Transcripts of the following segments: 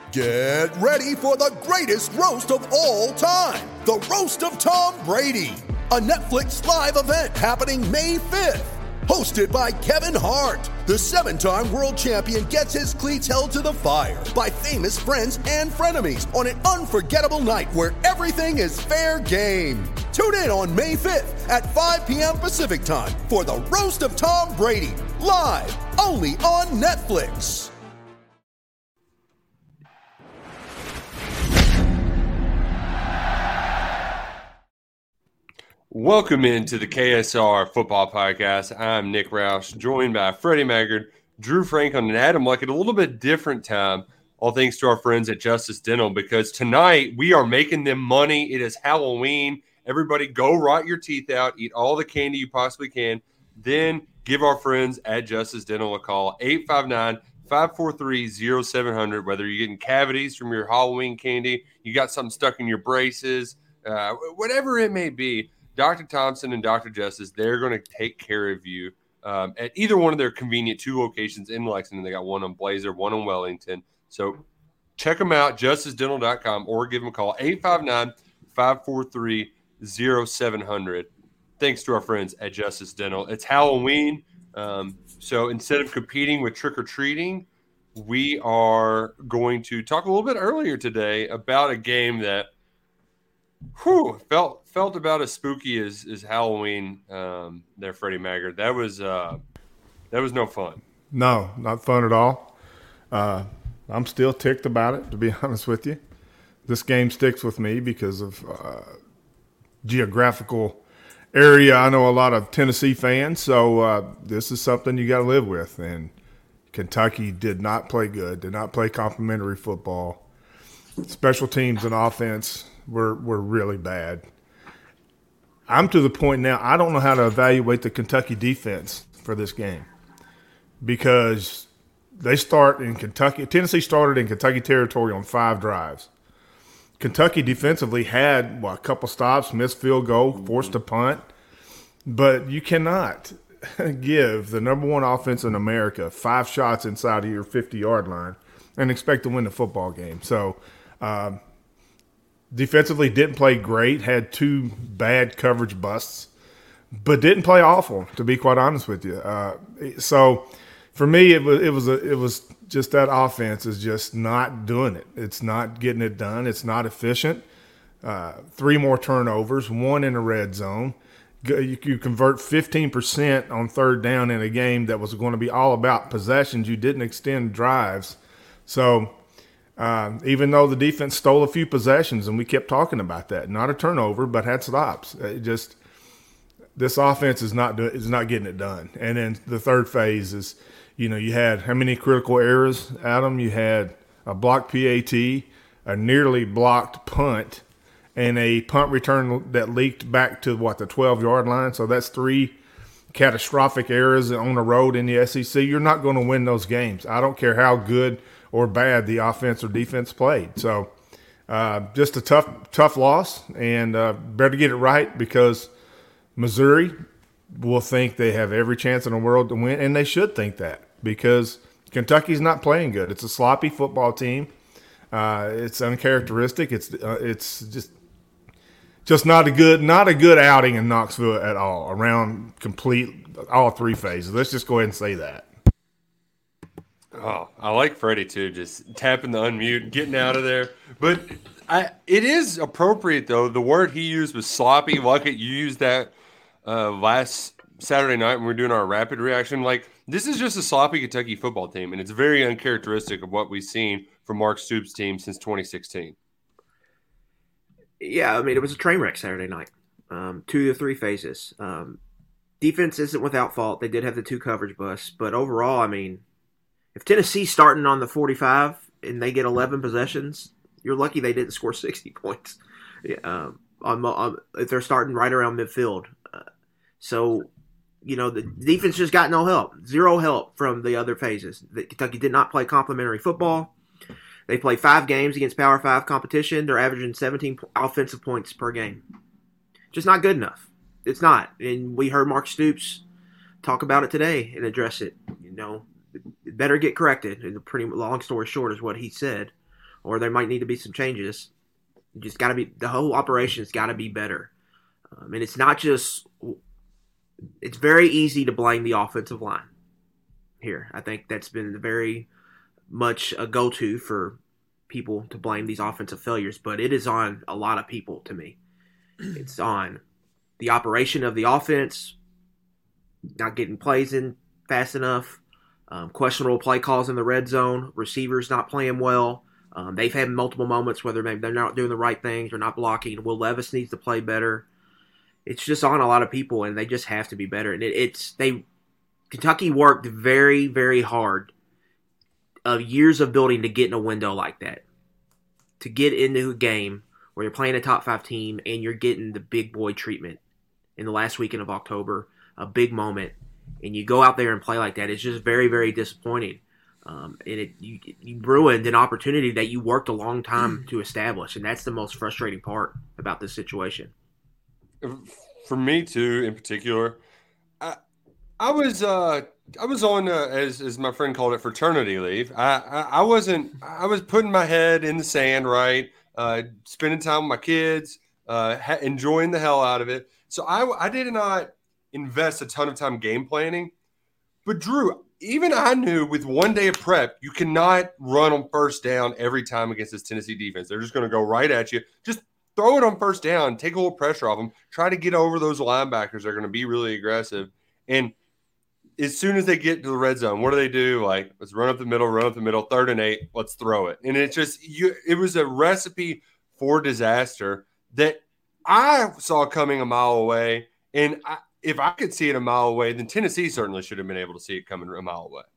Get ready for the greatest roast of all time, the Roast of Tom Brady, a Netflix live event happening May 5th. Hosted by Kevin Hart, the 7-time world champion gets his cleats held to the fire by famous friends and frenemies on an unforgettable night where everything is fair game. Tune in on May 5th at 5 p.m. Pacific time for the Roast of Tom Brady, live only on Netflix. Welcome into the KSR Football Podcast. I'm Nick Roush, joined by Freddie Maggard, Drew Franklin, and Adam Luckett. A little bit different time, all thanks to our friends at Justice Dental, because tonight we are making them money. It is Halloween. Everybody go rot your teeth out, eat all the candy you possibly can, then give our friends at Justice Dental a call, 859-543-0700, whether you're getting cavities from your Halloween candy, you got something stuck in your braces, whatever it may be. Dr. Thompson and Dr. Justice, they're going to take care of you at either one of their convenient 2 locations in Lexington. They got one on Blazer, one on Wellington. So check them out, justicedental.com, or give them a call, 859-543-0700. Thanks to our friends at Justice Dental. It's Halloween, so instead of competing with trick-or-treating, we are going to talk a little bit earlier today about a game that felt about as spooky as Halloween there, Freddie Maggard. That was no fun. No, not fun at all. I'm still ticked about it, to be honest with you. This game sticks with me because of geographical area. I know a lot of Tennessee fans, so this is something you got to live with. And Kentucky did not play good, did not play complimentary football. Special teams and offense were really bad. I'm to the point now, I don't know how to evaluate the Kentucky defense for this game because they start in Kentucky. Tennessee started in Kentucky territory on 5 drives. Kentucky defensively had a couple stops, missed field goal, forced a punt, but you cannot give the number 1 offense in America 5 shots inside of your 50-yard line and expect to win the football game. So, defensively didn't play great, had 2 bad coverage busts, but didn't play awful, to be quite honest with you. So for me, it was just that offense is just not doing it. It's not getting it done. It's not efficient. 3 more turnovers, 1 in the red zone. You convert 15% on 3rd down in a game that was going to be all about possessions. You didn't extend drives. So even though the defense stole a few possessions, and we kept talking about that, not a turnover, but had stops. This offense is not getting it done. And then the third phase is, you had how many critical errors, Adam? You had a blocked PAT, a nearly blocked punt, and a punt return that leaked back to the 12-yard line. So that's 3 catastrophic errors on the road in the SEC. You're not going to win those games. I don't care how good or bad the offense or defense played. So just a tough loss, and better get it right because Missouri will think they have every chance in the world to win, and they should think that because Kentucky's not playing good. It's a sloppy football team. It's uncharacteristic. It's just not a good outing in Knoxville at all around complete all 3 phases. Let's just go ahead and say that. Oh, I like Freddie too, just tapping the unmute, getting out of there. But it is appropriate, though. The word he used was sloppy. Luckett, you used that last Saturday night when we were doing our rapid reaction. Like, this is just a sloppy Kentucky football team, and it's very uncharacteristic of what we've seen from Mark Stoops' team since 2016. Yeah, I mean, it was a train wreck Saturday night. 2 to 3 phases. Defense isn't without fault. They did have the 2 coverage busts, but overall, I mean, if Tennessee's starting on the 45 and they get 11 possessions, you're lucky they didn't score 60 points. If they're starting right around midfield. So, the defense just got no help. 0 help from the other phases. Kentucky did not play complimentary football. They played 5 games against Power 5 competition. They're averaging 17 offensive points per game. Just not good enough. It's not. And we heard Mark Stoops talk about it today and address it. It better get corrected. And a pretty long story short is what he said or there might need to be some changes. You just got to be, the whole operation's got to be better. And it's not just, it's very easy to blame the offensive line here. I think that's been very much a go-to for people to blame these offensive failures, but it is on a lot of people to me. It's on the operation of the offense, not getting plays in fast enough, questionable play calls in the red zone, receivers not playing well. They've had multiple moments where maybe they're not doing the right things or not blocking. Will Levis needs to play better. It's just on a lot of people, and they just have to be better. And Kentucky worked very, very hard of years of building to get in a window like that, to get into a game where you're playing a top 5 team and you're getting the big boy treatment in the last weekend of October, a big moment, and you go out there and play like that. It's just very, very disappointing. You ruined an opportunity that you worked a long time to establish, and that's the most frustrating part about this situation. For me too, in particular, I was on as my friend called it, fraternity leave. I was putting my head in the sand, right? Spending time with my kids, enjoying the hell out of it. So I did not invest a ton of time game planning. But Drew, even I knew with one day of prep, you cannot run on first down every time against this Tennessee defense. They're just going to go right at you. Just throw it on first down, take a little pressure off them, try to get over those linebackers. They're going to be really aggressive. And as soon as they get to the red zone, what do? Like, let's run up the middle, 3rd and 8, let's throw it. And it was a recipe for disaster that I saw coming a mile away. And if I could see it a mile away, then Tennessee certainly should have been able to see it coming a mile away.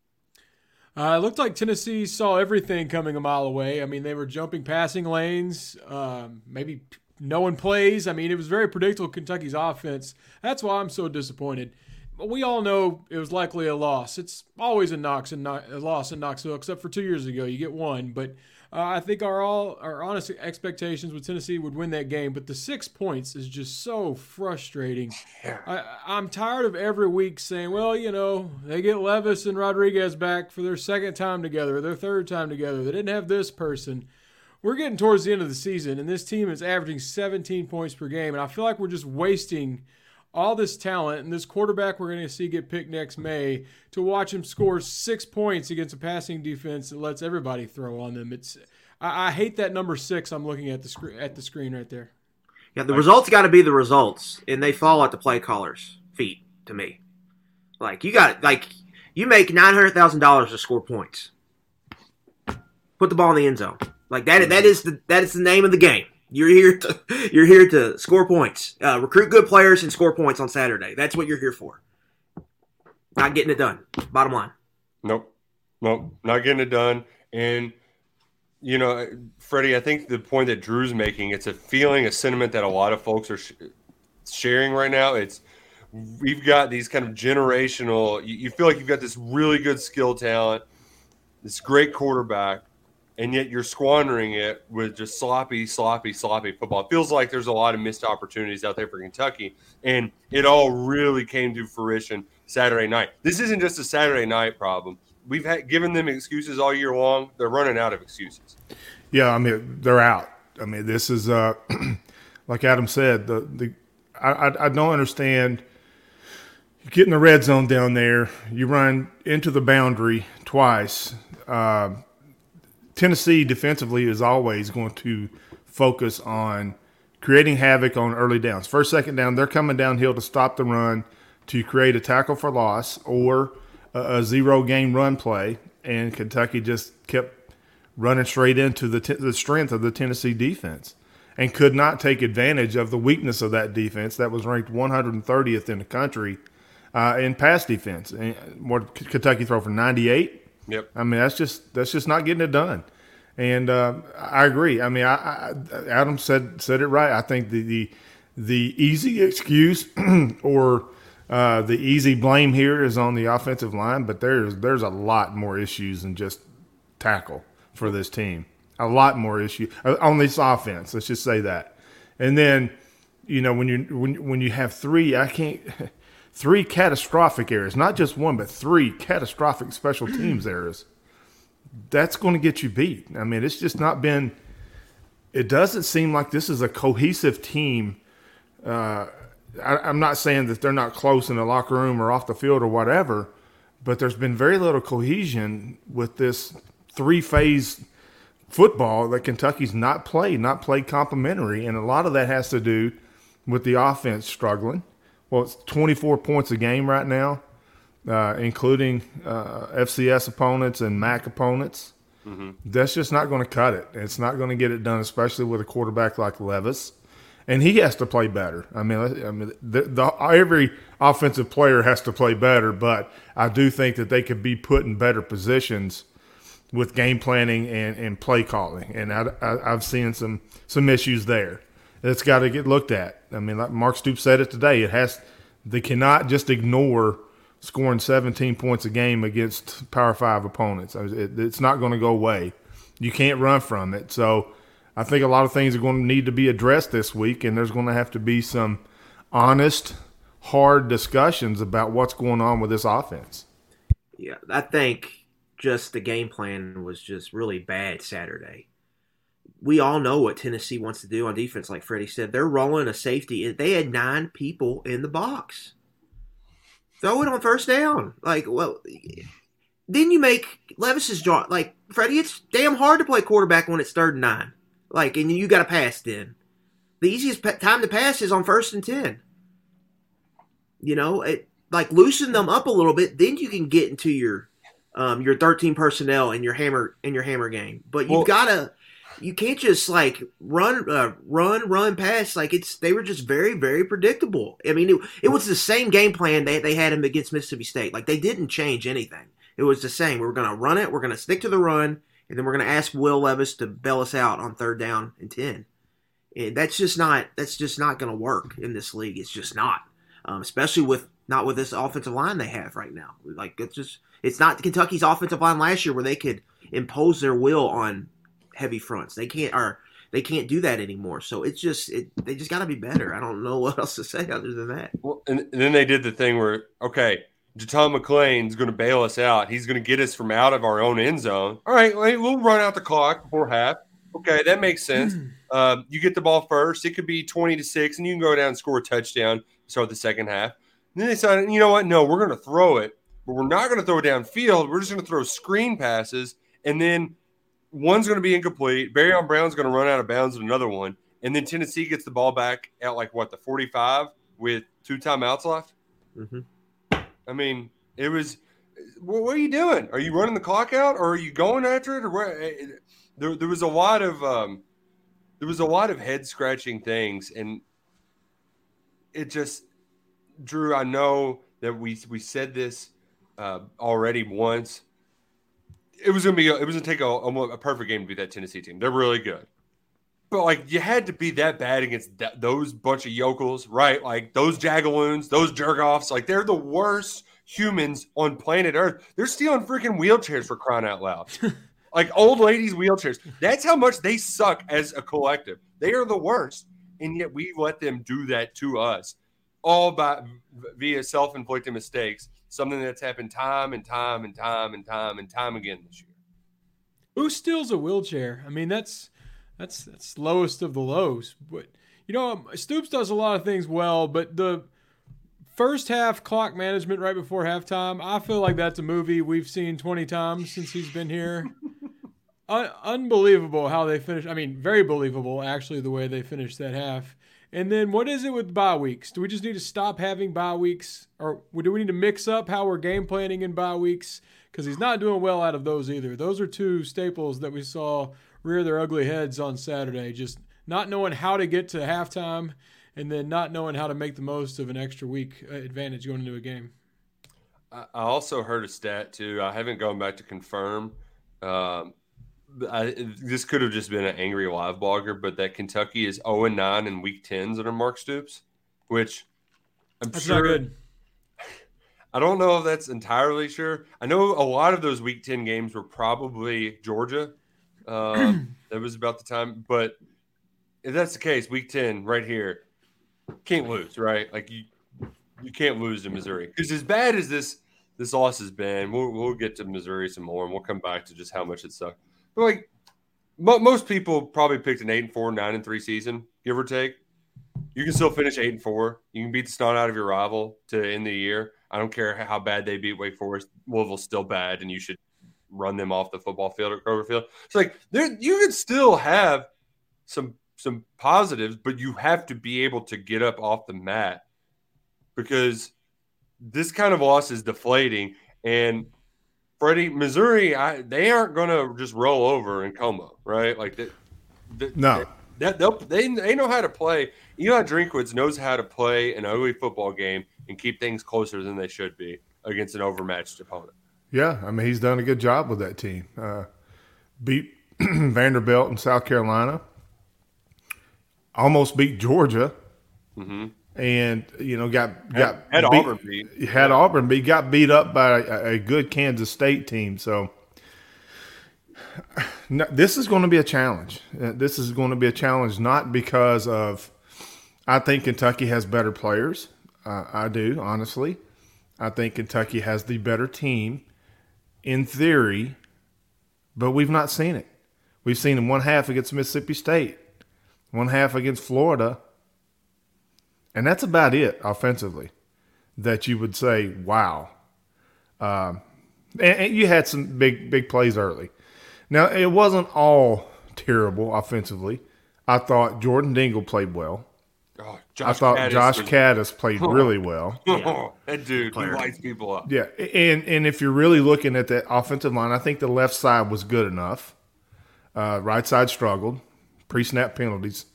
It looked like Tennessee saw everything coming a mile away. I mean, they were jumping passing lanes, maybe knowing plays. I mean, it was very predictable, Kentucky's offense. That's why I'm so disappointed. We all know it was likely a loss. It's always a loss in Knoxville, except for 2 years ago. You get one. But I think our honest expectations with Tennessee would win that game. But the 6 points is just so frustrating. I'm tired of every week saying, well, they get Levis and Rodriguez back for their second time together, their third time together. They didn't have this person. We're getting towards the end of the season, and this team is averaging 17 points per game. And I feel like we're just wasting all this talent and this quarterback we're going to see get picked next May to watch him score 6 points against a passing defense that lets everybody throw on them. I hate that number 6 I'm looking at the screen right there. Yeah, the results got to be the results, and they fall at the play caller's feet to me. You make $900,000 to score points. Put the ball in the end zone. That is the name of the game. You're here to score points, recruit good players, and score points on Saturday. That's what you're here for. Not getting it done. Bottom line. Nope, not getting it done. And Freddie, I think the point that Drew's making, it's a sentiment that a lot of folks are sharing right now. We've got these kind of generational. You feel like you've got this really good skill talent, this great quarterback, and yet you're squandering it with just sloppy football. It feels like there's a lot of missed opportunities out there for Kentucky, and it all really came to fruition Saturday night. This isn't just a Saturday night problem. We've given them excuses all year long. They're running out of excuses. Yeah, I mean, they're out. I mean, this is like Adam said. I don't understand. You get in the red zone down there. You run into the boundary twice. Tennessee defensively is always going to focus on creating havoc on early downs. First, second down, they're coming downhill to stop the run, to create a tackle for loss or a zero-game run play, and Kentucky just kept running straight into the strength of the Tennessee defense and could not take advantage of the weakness of that defense that was ranked 130th in the country in pass defense. And what Kentucky throw for 98? Yep. I mean, that's just not getting it done. And I agree. I mean, Adam said it right. I think the easy excuse or the easy blame here is on the offensive line, but there's a lot more issues than just tackle for this team. A lot more issue on this offense. Let's just say that. And then, when you have three catastrophic errors, not just one, but 3 catastrophic special teams errors. that's going to get you beat. I mean, it's just not been – it doesn't seem like this is a cohesive team. I'm not saying that they're not close in the locker room or off the field or whatever, but there's been very little cohesion with this three-phase football that Kentucky's not played complementary, and a lot of that has to do with the offense struggling. Well, it's 24 points a game right now, including FCS opponents and MAC opponents. Mm-hmm. That's just not going to cut it. It's not going to get it done, especially with a quarterback like Levis. And he has to play better. I mean, every offensive player has to play better, but I do think that they could be put in better positions with game planning and play calling. And I've seen some issues there. It's got to get looked at. I mean, like Mark Stoops said it today, they cannot just ignore scoring 17 points a game against Power 5 opponents. It's not going to go away. You can't run from it. So I think a lot of things are going to need to be addressed this week, and there's going to have to be some honest, hard discussions about what's going on with this offense. Yeah, I think just the game plan was just really bad Saturday. We all know what Tennessee wants to do on defense, like Freddie said. They're rolling a safety. They had 9 people in the box. Throw it on first down. Then you make Levis's job. Like, Freddie, it's damn hard to play quarterback when it's 3rd and 9. And you got to pass then. The easiest time to pass is on 1st and 10. Loosen them up a little bit. Then you can get into your 13 personnel and your hammer game. But you can't just run pass. They were just very, very predictable. I mean, it was the same game plan they had him against Mississippi State. They didn't change anything. It was the same. We're going to run it. We're going to stick to the run. And then we're going to ask Will Levis to bail us out on 3rd down and 10. And that's just not going to work in this league. It's just not, especially not with this offensive line they have right now. It's not Kentucky's offensive line last year where they could impose their will on heavy fronts. They can't do that anymore. So they just got to be better. I don't know what else to say other than that. Well, and then they did the thing where, okay, Jaton McClain's going to bail us out. He's going to get us from out of our own end zone. All right, we'll run out the clock before half. Okay, that makes sense. You get the ball first. It could be 20-6, and you can go down and score a touchdown to start the second half. And then they decided, you know what? No, we're going to throw it, but we're not going to throw it downfield. We're just going to throw screen passes, and then one's going to be incomplete. Barryon Brown's going to run out of bounds with another one, and then Tennessee gets the ball back at the 45 with 2 timeouts left. Mm-hmm. I mean, it was. What are you doing? Are you running the clock out, or are you going after it, or where? There was a lot of head scratching things, and it just, Drew. I know that we said this already once. It was gonna take a perfect game to beat that Tennessee team. They're really good, but you had to be that bad against those bunch of yokels, right? Those jagaloons, those jerk-offs, they're the worst humans on planet Earth. They're stealing freaking wheelchairs, for crying out loud. Old ladies' wheelchairs. That's how much they suck as a collective. They are the worst, and yet we let them do that to us, all via self-inflicted mistakes. Something that's happened time and time and time and time and time again this year. Who steals a wheelchair? I mean, that's lowest of the lows. But Stoops does a lot of things well, but the first half clock management right before halftime, I feel like that's a movie we've seen 20 times since he's been here. Unbelievable how they finished. I mean, very believable, actually, the way they finished that half. And then what is it with bye weeks? Do we just need to stop having bye weeks? Or do we need to mix up how we're game planning in bye weeks? Because he's not doing well out of those either. Those are 2 staples that we saw rear their ugly heads on Saturday. Just not knowing how to get to halftime and then not knowing how to make the most of an extra week advantage going into a game. I also heard a stat, too. I haven't gone back to confirm. This could have just been an angry live blogger, but that Kentucky is 0-9 in Week 10s under Mark Stoops, which that's sure. Not good. I don't know if that's entirely sure. I know a lot of those Week 10 games were probably Georgia. That was about the time. But if that's the case, Week 10 right here, can't lose, right? You can't lose to Missouri. Because as bad as this this loss has been. We'll get to Missouri some more, and we'll come back to just how much it sucked. But like most people probably picked an 8-4, 9-3 season, give or take. You can still finish 8-4. You can beat the snot out of your rival to end the year. I don't care how bad they beat Wake Forest. Louisville's still bad, and you should run them off the football field or Kroger Field. It's like you can still have some positives, but you have to be able to get up off the mat because this kind of loss is deflating. And Freddie, Missouri, they aren't going to just roll over in Como, right? Like no. They know how to play. Eli Drinkwitz knows how to play an ugly football game and keep things closer than they should be against an overmatched opponent. Yeah, I mean, he's done a good job with that team. Beat Vanderbilt in South Carolina. Almost beat Georgia. Mm-hmm. And, had Auburn beat. Had Auburn beat. Got beat up by a good Kansas State team. So this is going to be a challenge. This is going to be a challenge not because of I think Kentucky has better players. I do, honestly. I think Kentucky has the better team in theory, but we've not seen it. We've seen in one half against Mississippi State, one half against Florida, and that's about it offensively that you would say, wow. And you had some big plays early. Now, it wasn't all terrible offensively. I thought Jordan Dingle played well. Oh, Josh Caddis played really well. Yeah. That dude, he lights people up. Yeah, and if you're really looking at the offensive line, I think the left side was good enough. Right side struggled. Pre-snap penalties.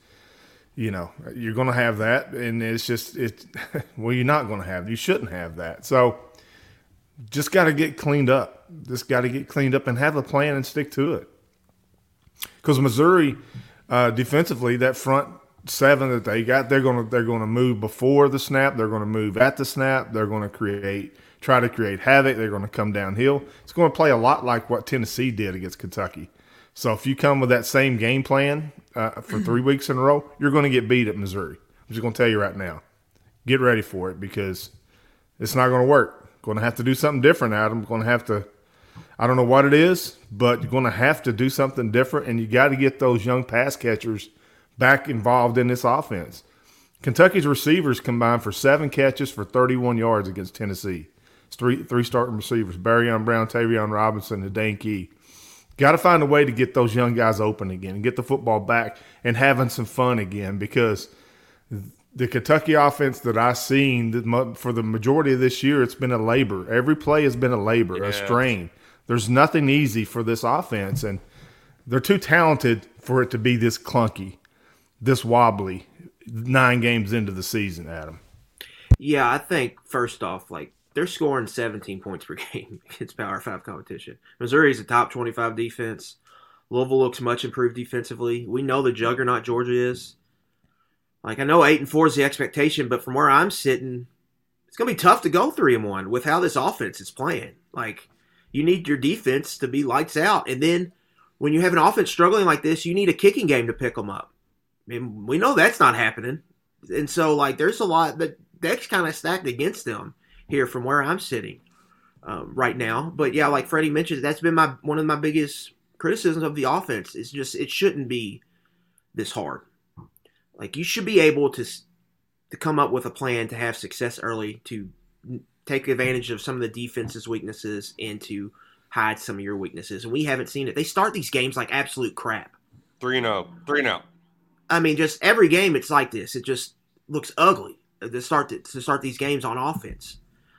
You're going to have that, and well, you're not going to have. You shouldn't have that. So just got to get cleaned up. Just got to get cleaned up and have a plan and stick to it. Because Missouri, defensively, that front seven that they got, they're going to move before the snap. They're going to move at the snap. They're going to try to create havoc. They're going to come downhill. It's going to play a lot like what Tennessee did against Kentucky. So if you come with that same game plan for 3 weeks in a row, you're going to get beat at Missouri. I'm just going to tell you right now. Get ready for it because it's not going to work. Going to have to do something different, Adam. Going to have to – I don't know what it is, but you're going to have to do something different, and you got to get those young pass catchers back involved in this offense. Kentucky's receivers combined for 7 catches for 31 yards against Tennessee. It's three starting receivers, Barryon Brown, Tavion Robinson, and Dane Key. Got to find a way to get those young guys open again and get the football back and having some fun again because the Kentucky offense that I've seen for the majority of this year, it's been a labor. Every play has been a labor, a strain. There's nothing easy for this offense, and they're too talented for it to be this clunky, this wobbly 9 games into the season, Adam. Yeah, I think, first off, they're scoring 17 points per game against Power 5 competition. Missouri's a top 25 defense. Louisville looks much improved defensively. We know the juggernaut Georgia is. I know 8-4 is the expectation, but from where I'm sitting, it's going to be tough to go 3-1 with how this offense is playing. You need your defense to be lights out. And then when you have an offense struggling like this, you need a kicking game to pick them up. I mean, we know that's not happening. And so, there's a lot that's kind of stacked against them here from where I'm sitting right now. But, yeah, like Freddie mentioned, that's been one of my biggest criticisms of the offense. It's just it shouldn't be this hard. You should be able to come up with a plan to have success early, to take advantage of some of the defense's weaknesses and to hide some of your weaknesses. And we haven't seen it. They start these games like absolute crap. 3-0. 3-0. I mean, just every game it's like this. It just looks ugly to start these games on offense.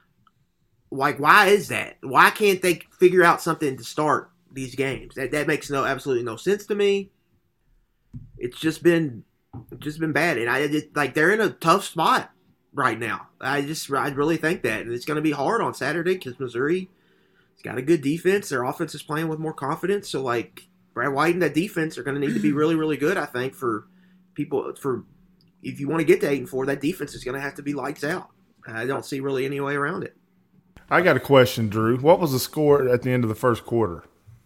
Why is that? Why can't they figure out something to start these games? That makes absolutely no sense to me. It's just been bad, and they're in a tough spot right now. I really think that, and it's going to be hard on Saturday because Missouri has got a good defense. Their offense is playing with more confidence. So Brad White and that defense are going to need to be really, really good. I think for people if you want to get to 8-4, that defense is going to have to be lights out. I don't see really any way around it. I got a question, Drew. What was the score at the end of the first quarter?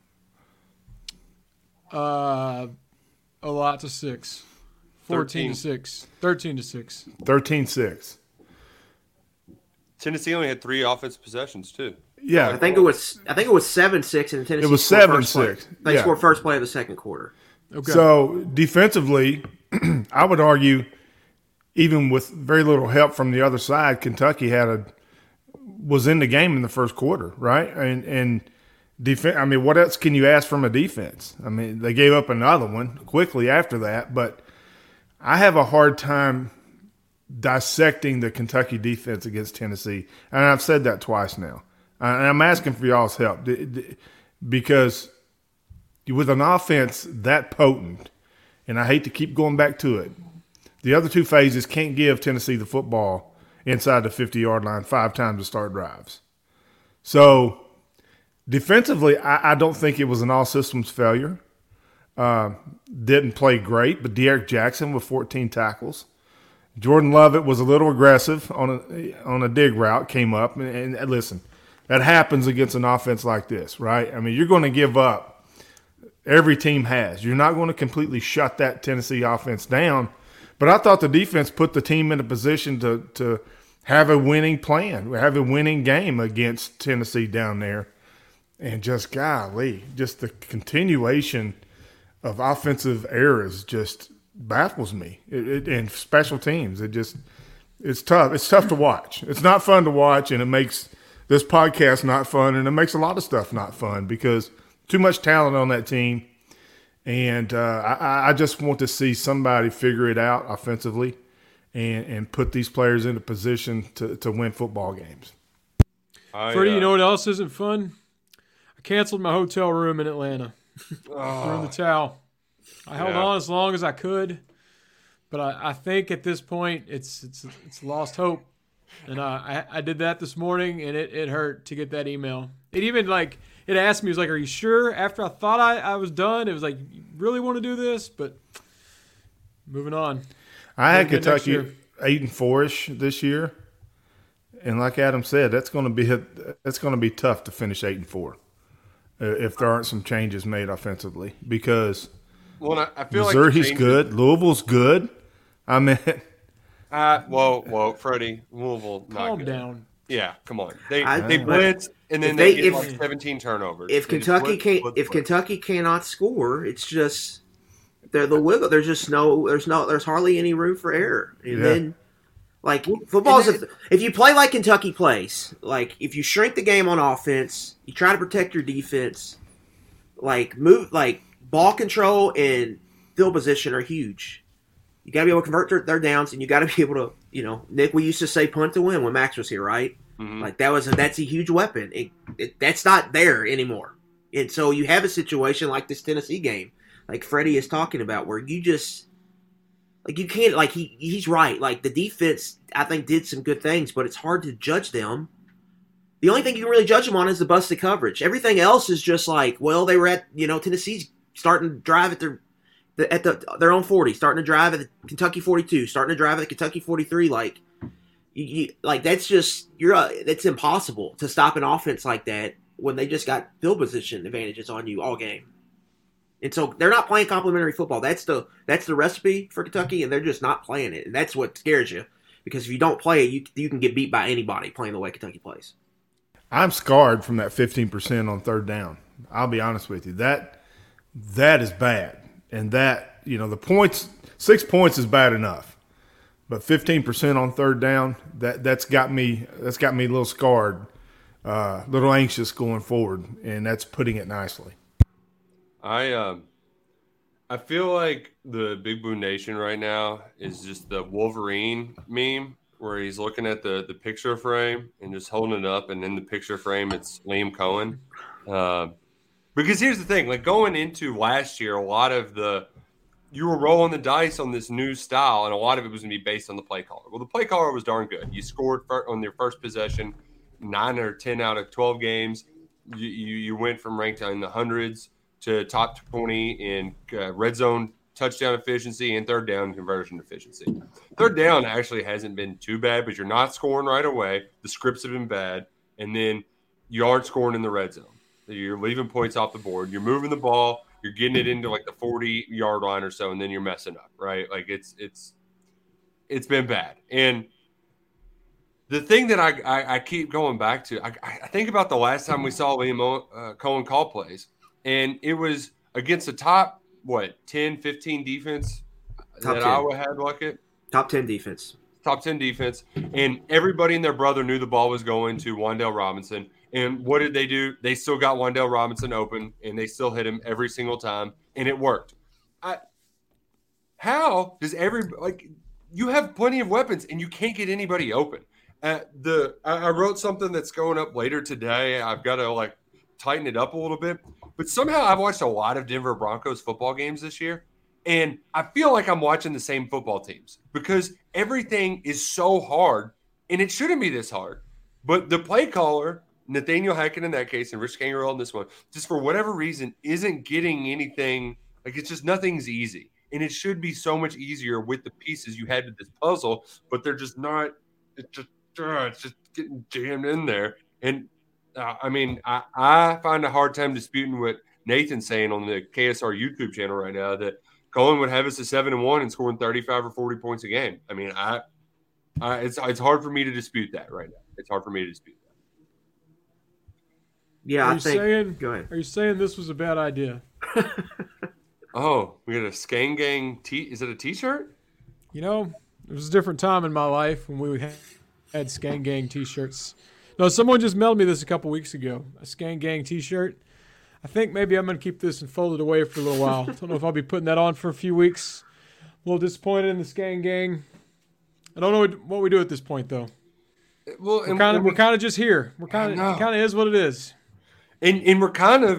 A lot to 6. 14-6. 13-6. 13-6. Tennessee only had 3 offensive possessions, too. Yeah, I think it was 7-6 in Tennessee. it was 7-6. They scored first play of the second quarter. Okay. So defensively, I would argue, even with very little help from the other side, Kentucky was in the game in the first quarter, right? And defense. I mean, what else can you ask from a defense? I mean, they gave up another one quickly after that, but I have a hard time dissecting the Kentucky defense against Tennessee, and I've said that twice now. And I'm asking for y'all's help because with an offense that potent, and I hate to keep going back to it, the other two phases can't give Tennessee the football inside the 50-yard line 5 times to start drives. So defensively, I don't think it was an all-systems failure. Didn't play great, but De'Aaron Jackson with 14 tackles. Jordan Lovett was a little aggressive on a dig route, came up. And listen, that happens against an offense like this, right? I mean, you're going to give up. Every team has. You're not going to completely shut that Tennessee offense down. But I thought the defense put the team in a position to have a winning plan, have a winning game against Tennessee down there. And just, golly, just the continuation of offensive errors just baffles me. And special teams, it's tough. It's tough to watch. It's not fun to watch, and it makes this podcast not fun, and it makes a lot of stuff not fun because too much talent on that team. And I just want to see somebody figure it out offensively and put these players in a position to win football games. Freddie, you know what else isn't fun? I canceled my hotel room in Atlanta. Threw in the towel. I held on as long as I could, but I think at this point it's lost hope. And I did that this morning, and it hurt to get that email. It even it asked me, it was like, "Are you sure?" After I thought I was done, it was like, "You really want to do this?" But moving on. I had Kentucky 8-4-ish this year, and like Adam said, that's going to be tough to finish 8-4 if there aren't some changes made offensively because I feel Missouri's good, Louisville's good. I mean, whoa, Freddie, Louisville, not calm good. down. Yeah, come on. They blitz and then they get 17 turnovers. If Kentucky cannot score, it's just they're the wiggle. There's hardly any room for error. And then football is if you play like Kentucky plays, like if you shrink the game on offense, you try to protect your defense, ball control and field position are huge. You got to be able to convert their downs, and you got to be able to, Nick, we used to say punt to win when Max was here, right? Mm-hmm. That's a huge weapon. That's not there anymore. And so you have a situation like this Tennessee game, like Freddie is talking about, where you just, you can't, he's right. The defense, I think, did some good things, but it's hard to judge them. The only thing you can really judge them on is the busted coverage. Everything else is just they were at, Tennessee's starting to drive at their own 40, starting to drive at the Kentucky 42, starting to drive at the Kentucky 43. That's just that's impossible to stop an offense like that when they just got field position advantages on you all game. And so they're not playing complementary football. That's the recipe for Kentucky, and they're just not playing it. And that's what scares you, because if you don't play it, you can get beat by anybody playing the way Kentucky plays. I'm scarred from that 15% on third down. I'll be honest with you. That is bad. And that, the points, 6 points is bad enough. But 15% on third down, that's got me a little scarred, a little anxious going forward, and that's putting it nicely. I feel like the Big Blue Nation right now is just the Wolverine meme where he's looking at the picture frame and just holding it up, and in the picture frame it's Liam Cohen. Because here's the thing, going into last year, a lot of you were rolling the dice on this new style, and a lot of it was going to be based on the play caller. Well, the play caller was darn good. You scored on your first possession, 9 or 10 out of 12 games. You went from ranked in the hundreds to top 20 in red zone touchdown efficiency and third down conversion efficiency. Third down actually hasn't been too bad, but you're not scoring right away. The scripts have been bad, and then you aren't scoring in the red zone. You're leaving points off the board. You're moving the ball. You're getting it into the 40-yard line or so, and then you're messing up, right? It's been bad. And The thing that I keep going back to, I think about the last time we saw Liam Cohen call plays, and it was against the top, 10, 15 defense Top that 10. Iowa had, like it? Top 10 defense. Top 10 defense, and everybody and their brother knew the ball was going to Wan'Dale Robinson. And what did they do? They still got Wan'Dale Robinson open, and they still hit him every single time, and it worked. How does you have plenty of weapons, and you can't get anybody open? I wrote something that's going up later today. I've got to tighten it up a little bit, but somehow I've watched a lot of Denver Broncos football games this year. And I feel like I'm watching the same football teams because everything is so hard, and it shouldn't be this hard. But the play caller, Nathaniel Hackett in that case, and Rich Scangarello in this one, just for whatever reason, isn't getting anything. It's just nothing's easy. And it should be so much easier with the pieces you had to this puzzle, but they're just not. It's just getting jammed in there. And, I find a hard time disputing what Nathan's saying on the KSR YouTube channel right now that Cohen would have us at 7-1 and scoring 35 or 40 points a game. I mean, it's hard for me to dispute that right now. It's hard for me to dispute that. Yeah, go ahead. Are you saying this was a bad idea? Oh, we got a Skang Gang is it a T-shirt? It was a different time in my life when we had Skang Gang T-shirts. No, someone just mailed me this a couple weeks ago, a Skang Gang T-shirt. I think maybe I'm going to keep this and fold it away for a little while. I don't know if I'll be putting that on for a few weeks. A little disappointed in the Skang Gang. I don't know what we do at this point, though. Well, we're kind of just here. It kind of is what it is. And we're kind of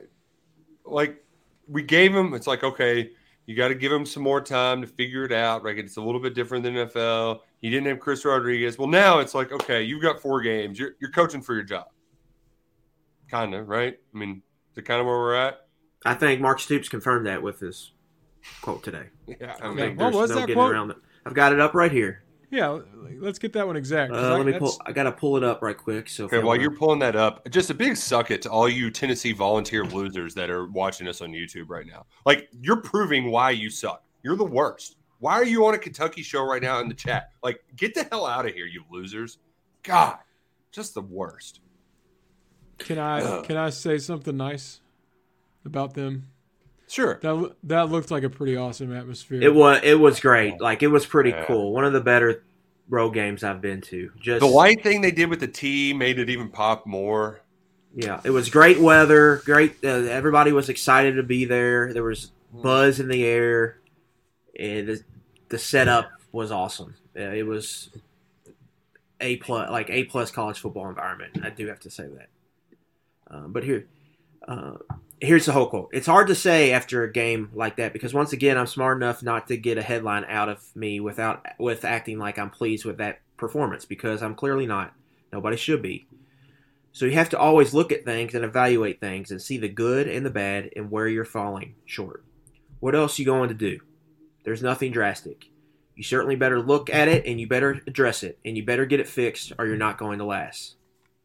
we gave him. It's okay, you got to give him some more time to figure it out. Right? It's a little bit different than NFL. He didn't have Chris Rodriguez. Well, now it's okay, you've got 4 games. You're coaching for your job. Kind of, right? I mean, is it kind of where we're at? I think Mark Stoops confirmed that with his quote today. Yeah, I think there's no getting around it. I've got it up right here. Yeah, let's get that one exact. I got to pull it up right quick. So okay, while you're pulling that up, just a big suck it to all you Tennessee volunteer losers that are watching us on YouTube right now. You're proving why you suck. You're the worst. Why are you on a Kentucky show right now in the chat? Get the hell out of here, you losers. God, just the worst. Can I say something nice about them? Sure. That looked like a pretty awesome atmosphere. It was great. It was pretty cool. One of the better road games I've been to. Just the white thing they did with the tee made it even pop more. Yeah, it was great weather. Great. Everybody was excited to be there. There was buzz in the air. And the setup was awesome. It was A+, A+ college football environment. I do have to say that. But here's the whole quote. It's hard to say after a game like that because once again, I'm smart enough not to get a headline out of me with acting like I'm pleased with that performance because I'm clearly not. Nobody should be. So you have to always look at things and evaluate things and see the good and the bad and where you're falling short. What else are you going to do? There's nothing drastic. You certainly better look at it and you better address it and you better get it fixed or you're not going to last.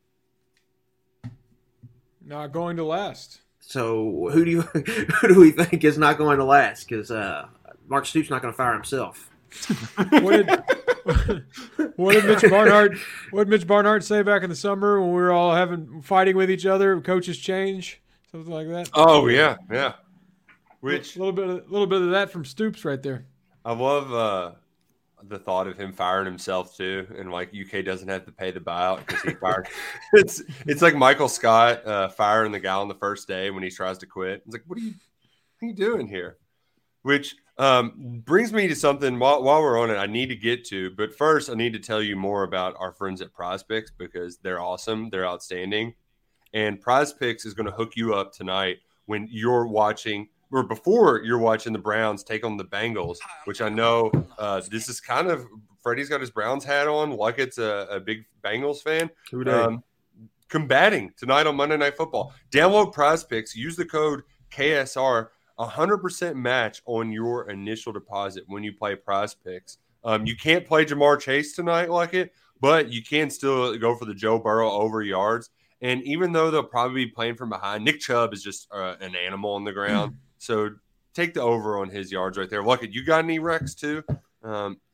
Not going to last. So who do we think is not going to last? Because Mark Stoops not going to fire himself. What did Mitch Barnhart say back in the summer when we were all fighting with each other? Coaches change, something like that. Oh yeah. Which a little bit of that from Stoops right there. I love the thought of him firing himself too, and UK doesn't have to pay the buyout because he fired. it's like Michael Scott firing the guy on the first day when he tries to quit. It's what are you doing here? Which brings me to something while we're on it, I need to get to. But first, I need to tell you more about our friends at Prize Picks because they're awesome, they're outstanding, and Prize Picks is going to hook you up tonight when you're watching. Or before you're watching the Browns take on the Bengals, which I know this is kind of Freddie's got his Browns hat on, like it's a big Bengals fan. Combating tonight on Monday Night Football. Download Prize Picks, use the code KSR, 100% match on your initial deposit when you play Prize Picks. You can't play Jamar Chase tonight like it, but you can still go for the Joe Burrow over yards. And even though they'll probably be playing from behind, Nick Chubb is just an animal on the ground. So take the over on his yards right there. Look, you got any Rex too?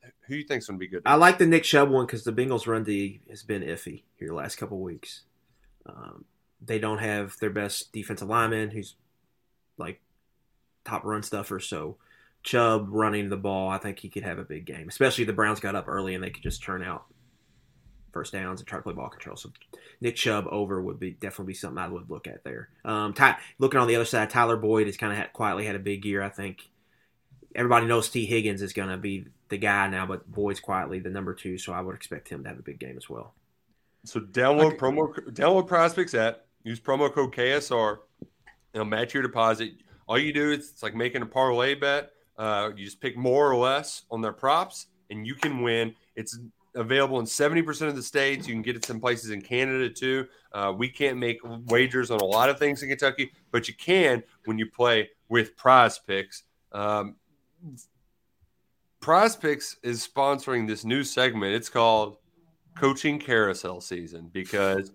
Who do you think's going to be good? I like the Nick Chubb one because the Bengals' run D has been iffy here the last couple of weeks. They don't have their best defensive lineman who's like top run stuffer. So Chubb running the ball, I think he could have a big game, especially if the Browns got up early and they could just turn out first downs and try to play ball control. So Nick Chubb over would be definitely be something I would look at there. Looking on the other side, Tyler Boyd has kind of quietly had a big year. I think everybody knows T. Higgins is going to be the guy now, but Boyd's quietly the number 2, so I would expect him to have a big game as well. So download Prospects app, use promo code KSR, it'll match your deposit. All you do is it's like making a parlay bet. You just pick more or less on their props, and you can win. It's available in 70% of the states. You can get it some places in Canada too. We can't make wagers on a lot of things in Kentucky, but you can when you play with Prize Picks. Prize Picks is sponsoring this new segment. It's called Coaching Carousel Season because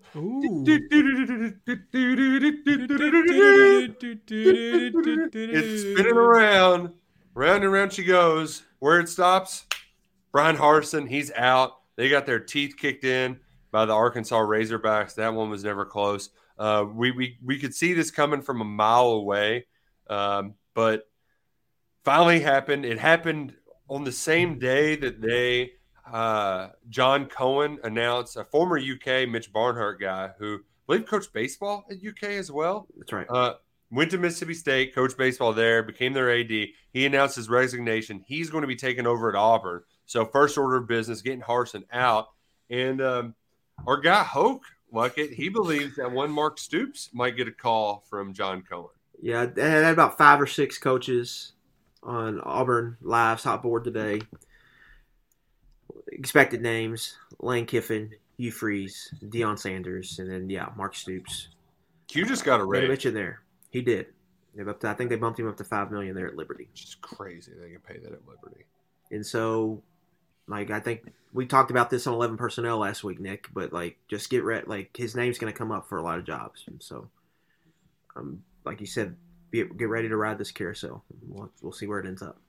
it's spinning around, round and round she goes. Where it stops, Brian Harsin, he's out. They got their teeth kicked in by the Arkansas Razorbacks. That one was never close. We could see this coming from a mile away, but finally happened. It happened on the same day that John Cohen announced, a former UK Mitch Barnhart guy who I believe coached baseball at UK as well. That's right. Went to Mississippi State, coached baseball there, became their AD. He announced his resignation. He's going to be taking over at Auburn. So first order of business, getting Harsin out. And our guy Hoke Luckett, he believes that one Mark Stoops might get a call from John Cohen. Yeah, they had about 5 or 6 coaches on Auburn Live's hot board today. Expected names: Lane Kiffin, Hugh Freeze, Deion Sanders, and then Mark Stoops. Q just got a raise. Mention there. He did. I think they bumped him up to $5 million there at Liberty. Which is crazy. They can pay that at Liberty. And so, I think we talked about this on 11 Personnel last week, Nick. But just get ready. His name's going to come up for a lot of jobs. And so, like you said, get ready to ride this carousel. We'll see where it ends up.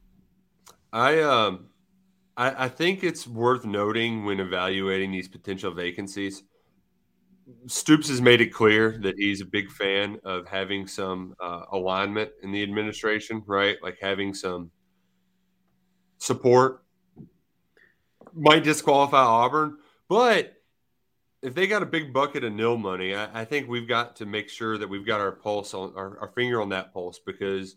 I think it's worth noting when evaluating these potential vacancies. Stoops has made it clear that he's a big fan of having some alignment in the administration, right? Like having some support. Might disqualify Auburn, but if they got a big bucket of nil money, I think we've got to make sure that we've got our pulse on our finger on that pulse because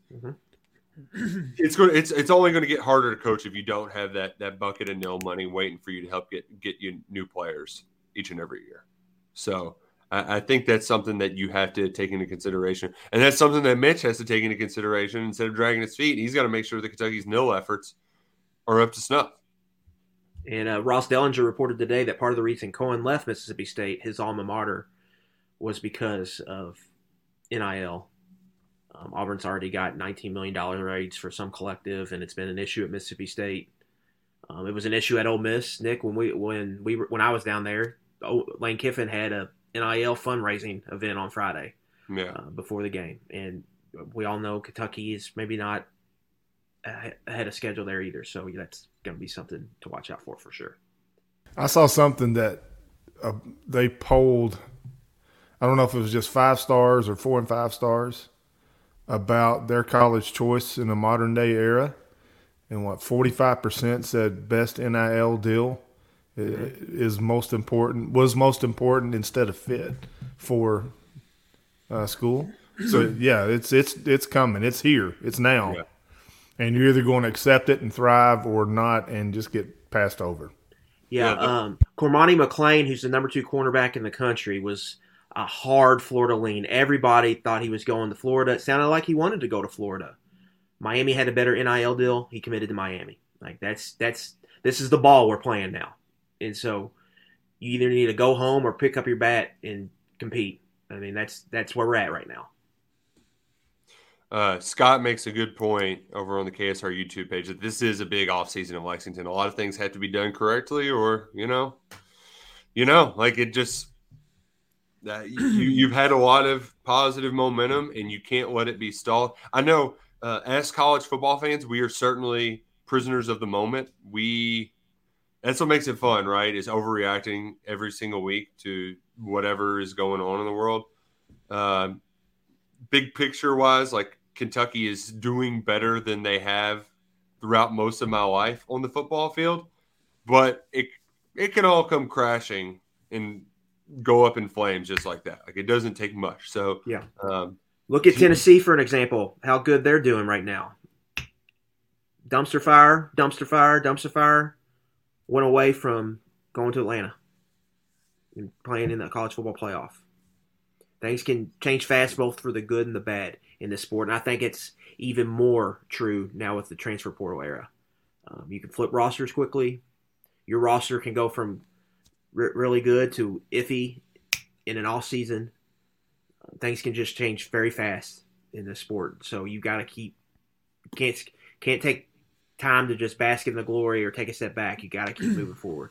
it's only going to get harder to coach if you don't have that bucket of nil money waiting for you to help get you new players each and every year. So I think that's something that you have to take into consideration. And that's something that Mitch has to take into consideration instead of dragging his feet. He's got to make sure that Kentucky's nil efforts are up to snuff. And Ross Dellinger reported today that part of the reason Cohen left Mississippi State, his alma mater, was because of NIL. Auburn's already got $19 million rates for some collective, and it's been an issue at Mississippi State. It was an issue at Ole Miss, Nick, when I was down there. Lane Kiffin had a NIL fundraising event on Friday before the game. And we all know Kentucky is maybe not ahead of schedule there either. So that's going to be something to watch out for sure. I saw something that they polled, I don't know if it was just 5 stars or 4 and 5 stars, about their college choice in a modern day era. And 45% said best NIL deal was most important instead of fit for school. So it's coming. It's here. It's now. Yeah. And you're either going to accept it and thrive or not and just get passed over. Yeah. Cormani McClain, who's the number 2 cornerback in the country, was a hard Florida lean. Everybody thought he was going to Florida. It sounded like he wanted to go to Florida. Miami had a better NIL deal. He committed to Miami. This is the ball we're playing now. And so you either need to go home or pick up your bat and compete. I mean, that's where we're at right now. Scott makes a good point over on the KSR YouTube page that this is a big offseason in Lexington. A lot of things have to be done correctly or, it just you've had a lot of positive momentum and you can't let it be stalled. I know as college football fans, we are certainly prisoners of the moment. We That's what makes it fun, right? Is overreacting every single week to whatever is going on in the world. Big picture wise, like Kentucky is doing better than they have throughout most of my life on the football field, but it can all come crashing and go up in flames just like that. Like, it doesn't take much. So yeah, look at Tennessee for an example. How good they're doing right now. Dumpster fire, dumpster fire, dumpster fire. Went away from going to Atlanta and playing in the college football playoff. Things can change fast, both for the good and the bad in this sport. And I think it's even more true now with the transfer portal era. You can flip rosters quickly. Your roster can go from really good to iffy in an off season. Things can just change very fast in this sport. So you got to can't take time to just bask in the glory or take a step back. You got to keep moving forward.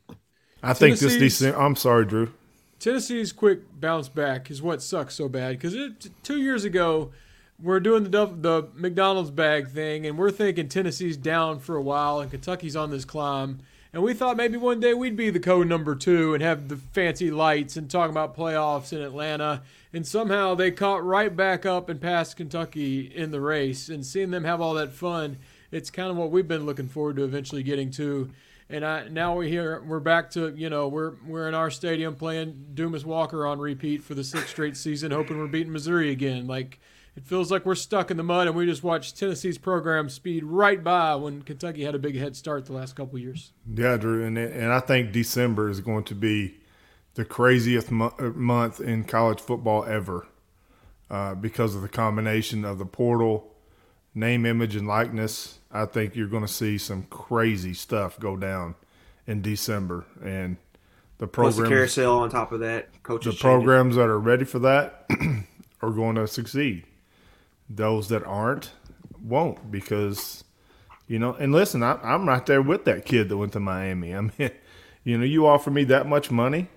I think this December. I'm sorry, Drew. Tennessee's quick bounce back is what sucks so bad, because 2 years ago we're doing the McDonald's bag thing, and we're thinking Tennessee's down for a while and Kentucky's on this climb, and we thought maybe one day we'd be the code number 2 and have the fancy lights and talk about playoffs in Atlanta, and somehow they caught right back up and passed Kentucky in the race, and seeing them have all that fun, it's kind of what we've been looking forward to eventually getting to. And now we're back to, we're in our stadium playing Dumas Walker on repeat for the 6th straight season, hoping we're beating Missouri again. Like, it feels like we're stuck in the mud, and we just watched Tennessee's program speed right by when Kentucky had a big head start the last couple of years. Yeah, Drew, and I think December is going to be the craziest month in college football ever because of the combination of the portal, name, image, and likeness. I think you're going to see some crazy stuff go down in December, and the programs, plus the carousel on top of that. Coaches, the programs that are ready for that are going to succeed. Those that aren't won't, because And listen, I'm right there with that kid that went to Miami. I mean, you offer me that much money,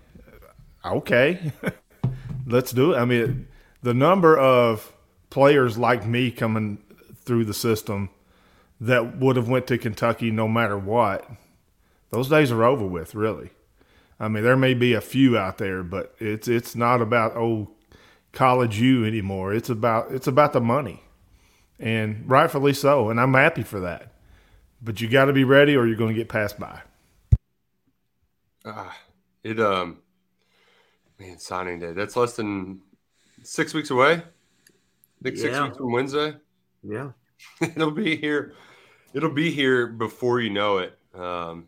okay, let's do it. I mean, the number of players like me coming through the system that would have went to Kentucky no matter what, those days are over with, really. I mean, there may be a few out there, but it's not about college U anymore. It's about the money, and rightfully so. And I'm happy for that. But you got to be ready, or you're going to get passed by. Signing day. That's less than 6 weeks away. I think 6 weeks from Wednesday. Yeah, It'll be here. It'll be here before you know it. God.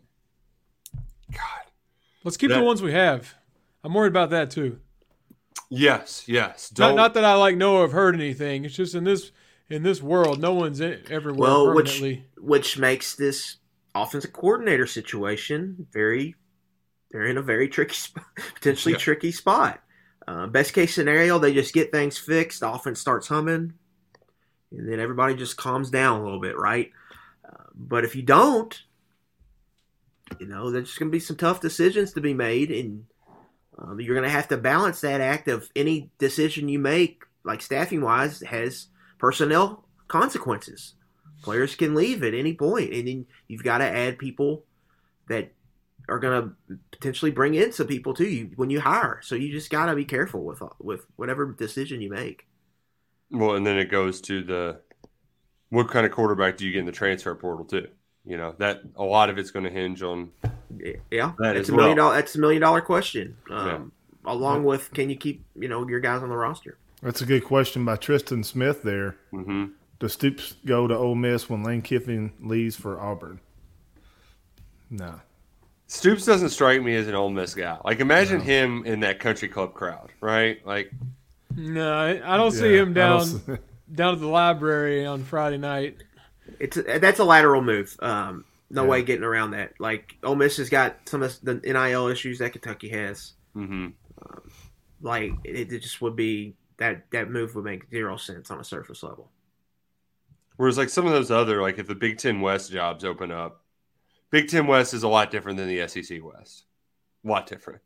Let's keep the ones we have. I'm worried about that too. Yes. Not that I know or have heard anything. It's just in this world, no one's everywhere permanently. Which makes this offensive coordinator situation they're in a very tricky, potentially tricky spot. Best case scenario, they just get things fixed, the offense starts humming, and then everybody just calms down a little bit, right? But if you don't, there's going to be some tough decisions to be made, and you're going to have to balance that act of any decision you make, like staffing-wise, has personnel consequences. Players can leave at any point, and then you've got to add people that are going to potentially bring in some people to you when you hire. So you just got to be careful with whatever decision you make. Well, and then it goes to what kind of quarterback do you get in the transfer portal too? That a lot of it's going to hinge on. Yeah, that's $1 million. That's $1 million question. Along with, can you keep your guys on the roster? That's a good question by Tristan Smith there. Mm-hmm. Does Stoops go to Ole Miss when Lane Kiffin leaves for Auburn? No. Stoops doesn't strike me as an Ole Miss guy. Like, imagine him in that country club crowd, right? Like, no, I don't see him down at the library on Friday night. That's a lateral move. No way getting around that. Like, Ole Miss has got some of the NIL issues that Kentucky has. Mm-hmm. It just would be that move would make zero sense on a surface level. Whereas, like, some of those other, like, if the Big Ten West jobs open up, Big Ten West is a lot different than the SEC West. A lot different.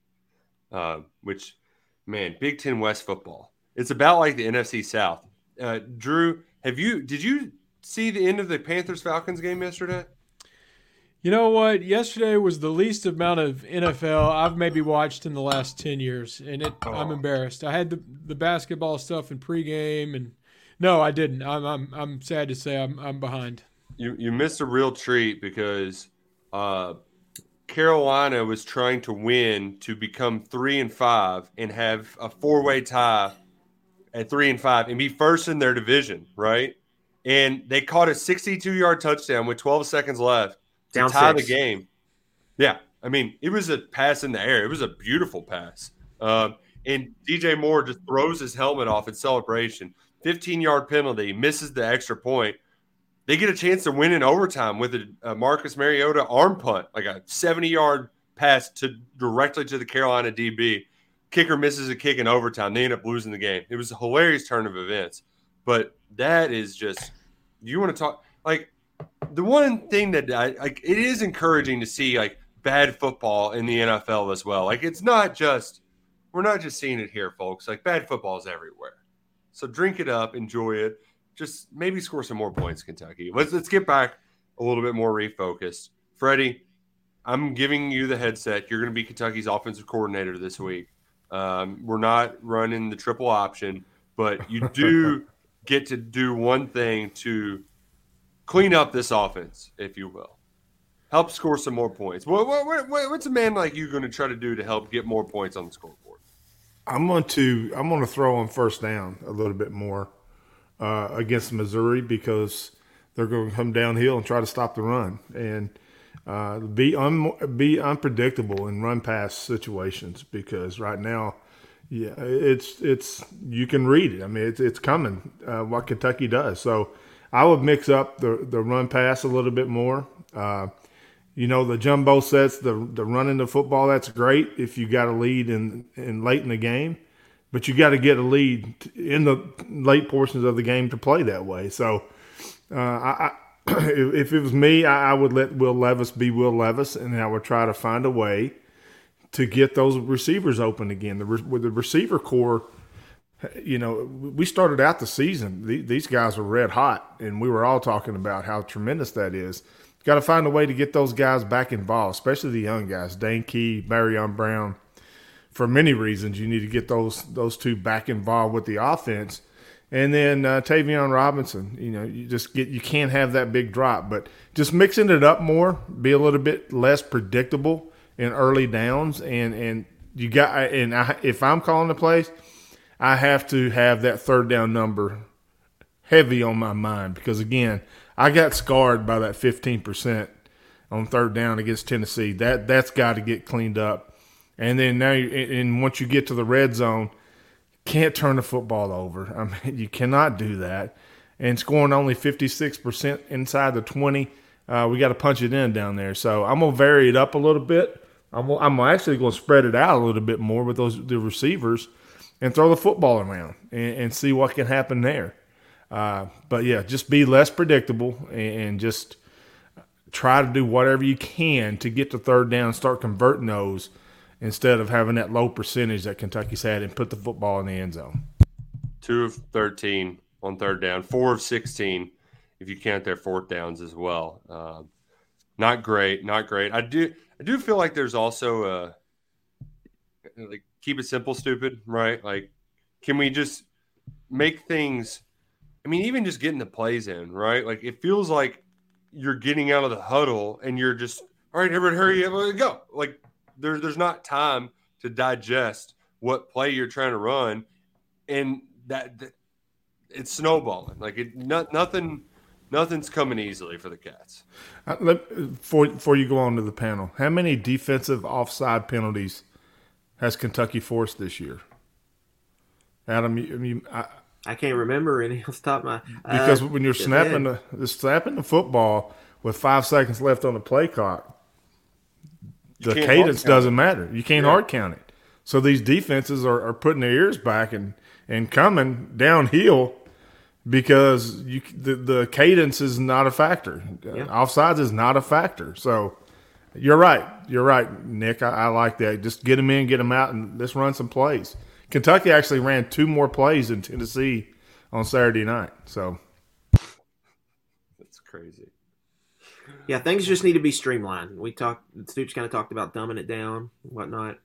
Big Ten West football. It's about like the NFC South. Drew, did you see the end of the Panthers-Falcons game yesterday? You know what? Yesterday was the least amount of NFL I've maybe watched in the last 10 years, and I'm embarrassed. I had the basketball stuff in pregame, and no, I didn't. I'm sad to say I'm behind. You missed a real treat because Carolina was trying to win to become 3-5 and have a 4-way tie at 3-5 and be first in their division, right? And they caught a 62-yard touchdown with 12 seconds left to Down tie 6. the game. Yeah, I mean, it was a pass in the air. It was a beautiful pass. And DJ Moore just throws his helmet off in celebration. 15-yard penalty, misses the extra point. They get a chance to win in overtime with a Marcus Mariota arm punt, like a 70-yard pass directly to the Carolina DB. Kicker misses a kick in overtime. They end up losing the game. It was a hilarious turn of events. But that is just – you want to talk – like the one thing that it is encouraging to see like bad football in the NFL as well. Like it's not just – we're not just seeing it here, folks. Like bad football is everywhere. So drink it up, enjoy it. Just maybe score some more points, Kentucky. Let's get back a little bit more refocused. Freddie, I'm giving you the headset. You're going to be Kentucky's offensive coordinator this week. We're not running the triple option, but you do get to do one thing to clean up this offense, if you will. Help score some more points. What's a man like you going to try to do to help get more points on the scoreboard? I'm going to throw on first down a little bit more against Missouri because they're going to come downhill and try to stop the run and be unpredictable in run pass situations because right now, yeah, it's you can read it. I mean, it's coming. What Kentucky does, so I would mix up the run pass a little bit more. The jumbo sets, the running the football, that's great if you got a lead in late in the game. But you got to get a lead in the late portions of the game to play that way. So if it was me, I would let Will Levis be Will Levis, and I would try to find a way to get those receivers open again. With the receiver core, we started out the season. These guys were red hot, and we were all talking about how tremendous that is. Got to find a way to get those guys back involved, especially the young guys, Dane Key, Marion Brown. For many reasons, you need to get those two back involved with the offense. And then Tavion Robinson, you can't have that big drop, but just mixing it up more, be a little bit less predictable in early downs. And if I'm calling the plays, I have to have that third down number heavy on my mind because, again, I got scarred by that 15% on third down against Tennessee. That's got to get cleaned up. And then once you get to the red zone, can't turn the football over. I mean, you cannot do that. And scoring only 56% inside the 20, we got to punch it in down there. So I'm going to vary it up a little bit. I'm actually going to spread it out a little bit more with the receivers and throw the football around and see what can happen there. But, yeah, just be less predictable and just try to do whatever you can to get to third down and start converting those instead of having that low percentage that Kentucky's had and put the football in the end zone. 2 of 13 on third down, 4 of 16 if you count their fourth downs as well. Not great. I do feel like there's also like keep it simple, stupid, right? Like, can we just make things? I mean, even just getting the plays in, right? Like, it feels like you're getting out of the huddle and you're just, all right, everybody, hurry up, go. Like, there's not time to digest what play you're trying to run, and that it's snowballing. Like nothing's coming easily for the Cats. Before you go on to the panel, how many defensive offside penalties has Kentucky forced this year? Adam, I can't remember any off the top of my because when you're snapping the football with 5 seconds left on the play clock, the cadence doesn't matter. You can't hard count it. So these defenses are putting their ears back and coming downhill because the cadence is not a factor. Yeah. Offsides is not a factor. So you're right, Nick. I like that. Just get them in, get them out, and let's run some plays. Kentucky actually ran 2 more plays than Tennessee on Saturday night. So that's crazy. Yeah, things just need to be streamlined. Stoops kind of talked about dumbing it down, and whatnot.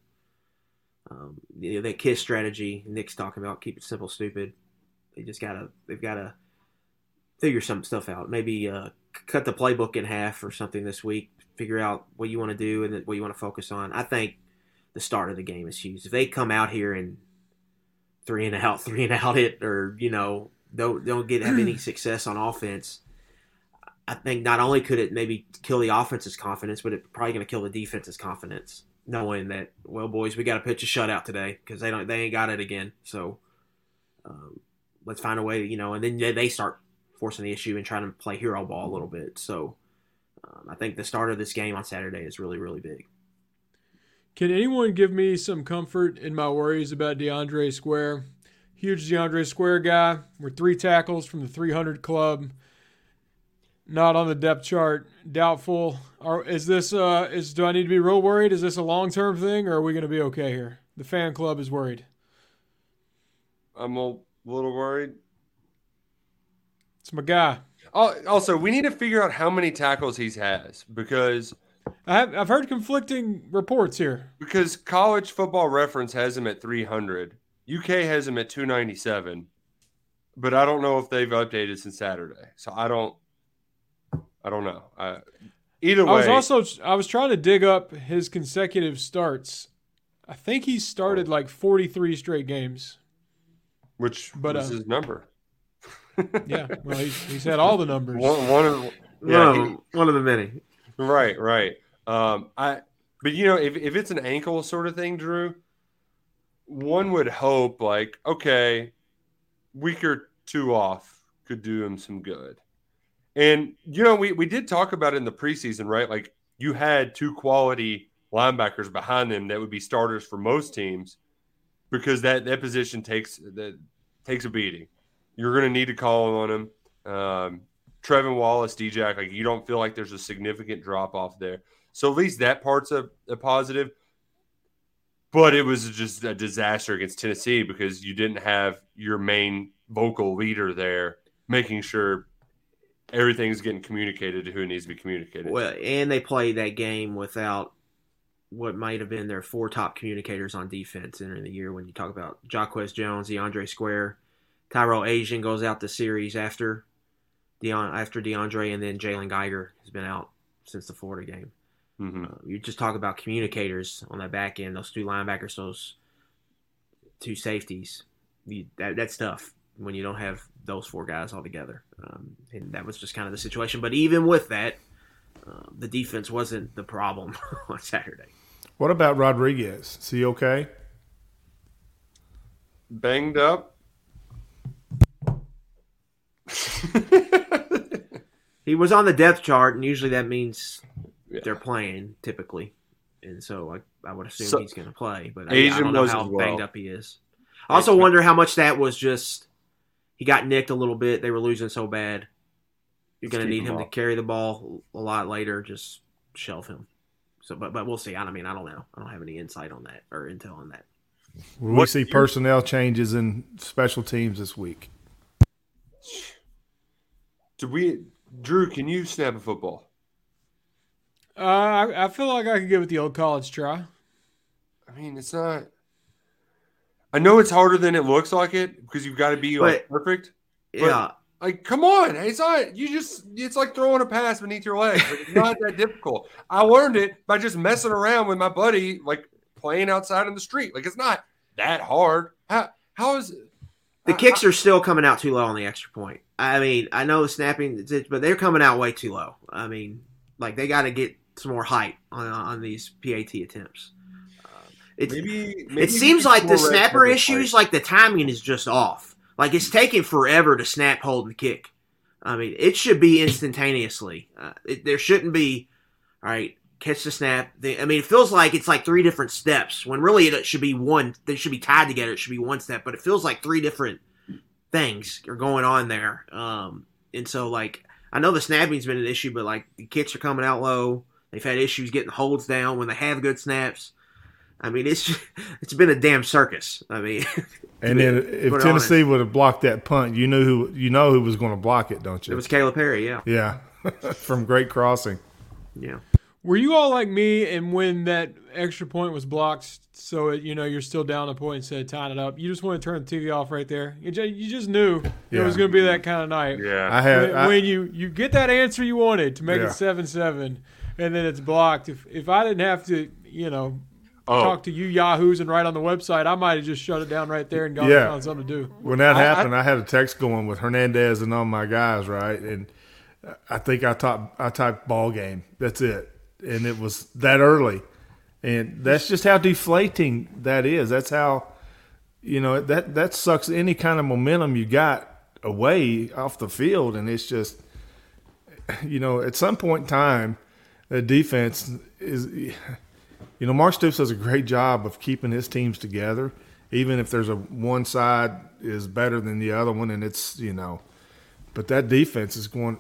That KISS strategy Nick's talking about, keep it simple, stupid. They've got to figure some stuff out. Maybe cut the playbook in half or something this week. Figure out what you want to do and what you want to focus on. I think the start of the game is huge. If they come out here and three and out it, or don't have any success on offense, I think not only could it maybe kill the offense's confidence, but it's probably going to kill the defense's confidence, knowing that, well, boys, we got to pitch a shutout today because they ain't got it again. So let's find a way to, and then they start forcing the issue and trying to play hero ball a little bit. So I think the start of this game on Saturday is really, really big. Can anyone give me some comfort in my worries about DeAndre Square? Huge DeAndre Square guy. We're 3 tackles from the 300 club. Not on the depth chart. Doubtful. Do I need to be real worried? Is this a long-term thing, or are we going to be okay here? The fan club is worried. I'm a little worried. It's my guy. Also, we need to figure out how many tackles he has, because I've heard conflicting reports here. Because College Football Reference has him at 300. UK has him at 297. But I don't know if they've updated since Saturday. So I don't know. Either way. I was trying to dig up his consecutive starts. I think he started like 43 straight games. Which was his number. Yeah, well, he's had all the numbers. One of the many. Right. But if it's an ankle sort of thing, Drew, one would hope okay, week or 2 off could do him some good. And we did talk about it in the preseason, right? Like, you had 2 quality linebackers behind them that would be starters for most teams, because that position takes a beating. You're going to need to call on him. Trevin Wallace, D-Jack, you don't feel like there's a significant drop-off there. So at least that part's a positive. But it was just a disaster against Tennessee because you didn't have your main vocal leader there making sure everything's getting communicated to who it needs to be communicated. Well, and they played that game without what might have been their 4 top communicators on defense entering the year. When you talk about Jaquez Jones, DeAndre Square, Tyrell Asian goes out the series after DeAndre, and then Jalen Geiger has been out since the Florida game. Mm-hmm. You just talk about communicators on that back end, those 2 linebackers, those 2 safeties. That's tough when you don't have those 4 guys all together. And that was just kind of the situation. But even with that, the defense wasn't the problem on Saturday. What about Rodriguez? Is he okay? Banged up. He was on the depth chart, and usually that means they're playing, typically. And so I would assume he's going to play. But I don't know how banged up he is. I also wonder how much that was just he got nicked a little bit. They were losing so bad. You're going to need him to carry the ball a lot later. Just shelf him. So, but we'll see. I don't know. I don't have any insight on that or intel on that. Will we see personnel changes in special teams this week? Drew, can you snap a football? I feel like I could give it the old college try. I mean, it's not. I know it's harder than it looks like it because you've got to be perfect. Yeah. But, come on. It's not. It's like throwing a pass beneath your legs. It's not that difficult. I learned it by just messing around with my buddy, playing outside in the street. It's not that hard. How is it? The kicks are still coming out too low on the extra point. I mean, I know the snapping, but they're coming out way too low. I mean, they got to get some more height on these PAT attempts. It seems like the snapper issues, the timing is just off. It's taking forever to snap, hold, and kick. I mean, it should be instantaneously. There shouldn't be, all right, catch the snap. It feels like it's 3 different steps when really it should be one. They should be tied together. It should be one step, but it feels like 3 different things are going on there. And so, I know the snapping's been an issue, but the kicks are coming out low. They've had issues getting the holds down when they have good snaps. I mean, it's been a damn circus. I mean, and then if Tennessee would have blocked that punt, you know who was going to block it, don't you? It was Caleb Perry, yeah. Yeah. from Great Crossing. Yeah. Were you all like me, and when that extra point was blocked, so you're still down a point instead of tying it up, you just want to turn the TV off right there? You just knew it was going to be that kind of night. Yeah. When you get that answer you wanted to make it 7-7, and then it's blocked. If I didn't have to, talk to you yahoos and write on the website, I might have just shut it down right there and gone and found something to do. When that happened, I had a text going with Hernandez and all my guys, right? And I think I typed ball game. That's it. And it was that early. And that's just how deflating that is. That's how, that sucks any kind of momentum you got away off the field. And it's just, at some point in time, the defense is, Mark Stoops does a great job of keeping his teams together, even if there's one side is better than the other one. And it's, but that defense is going,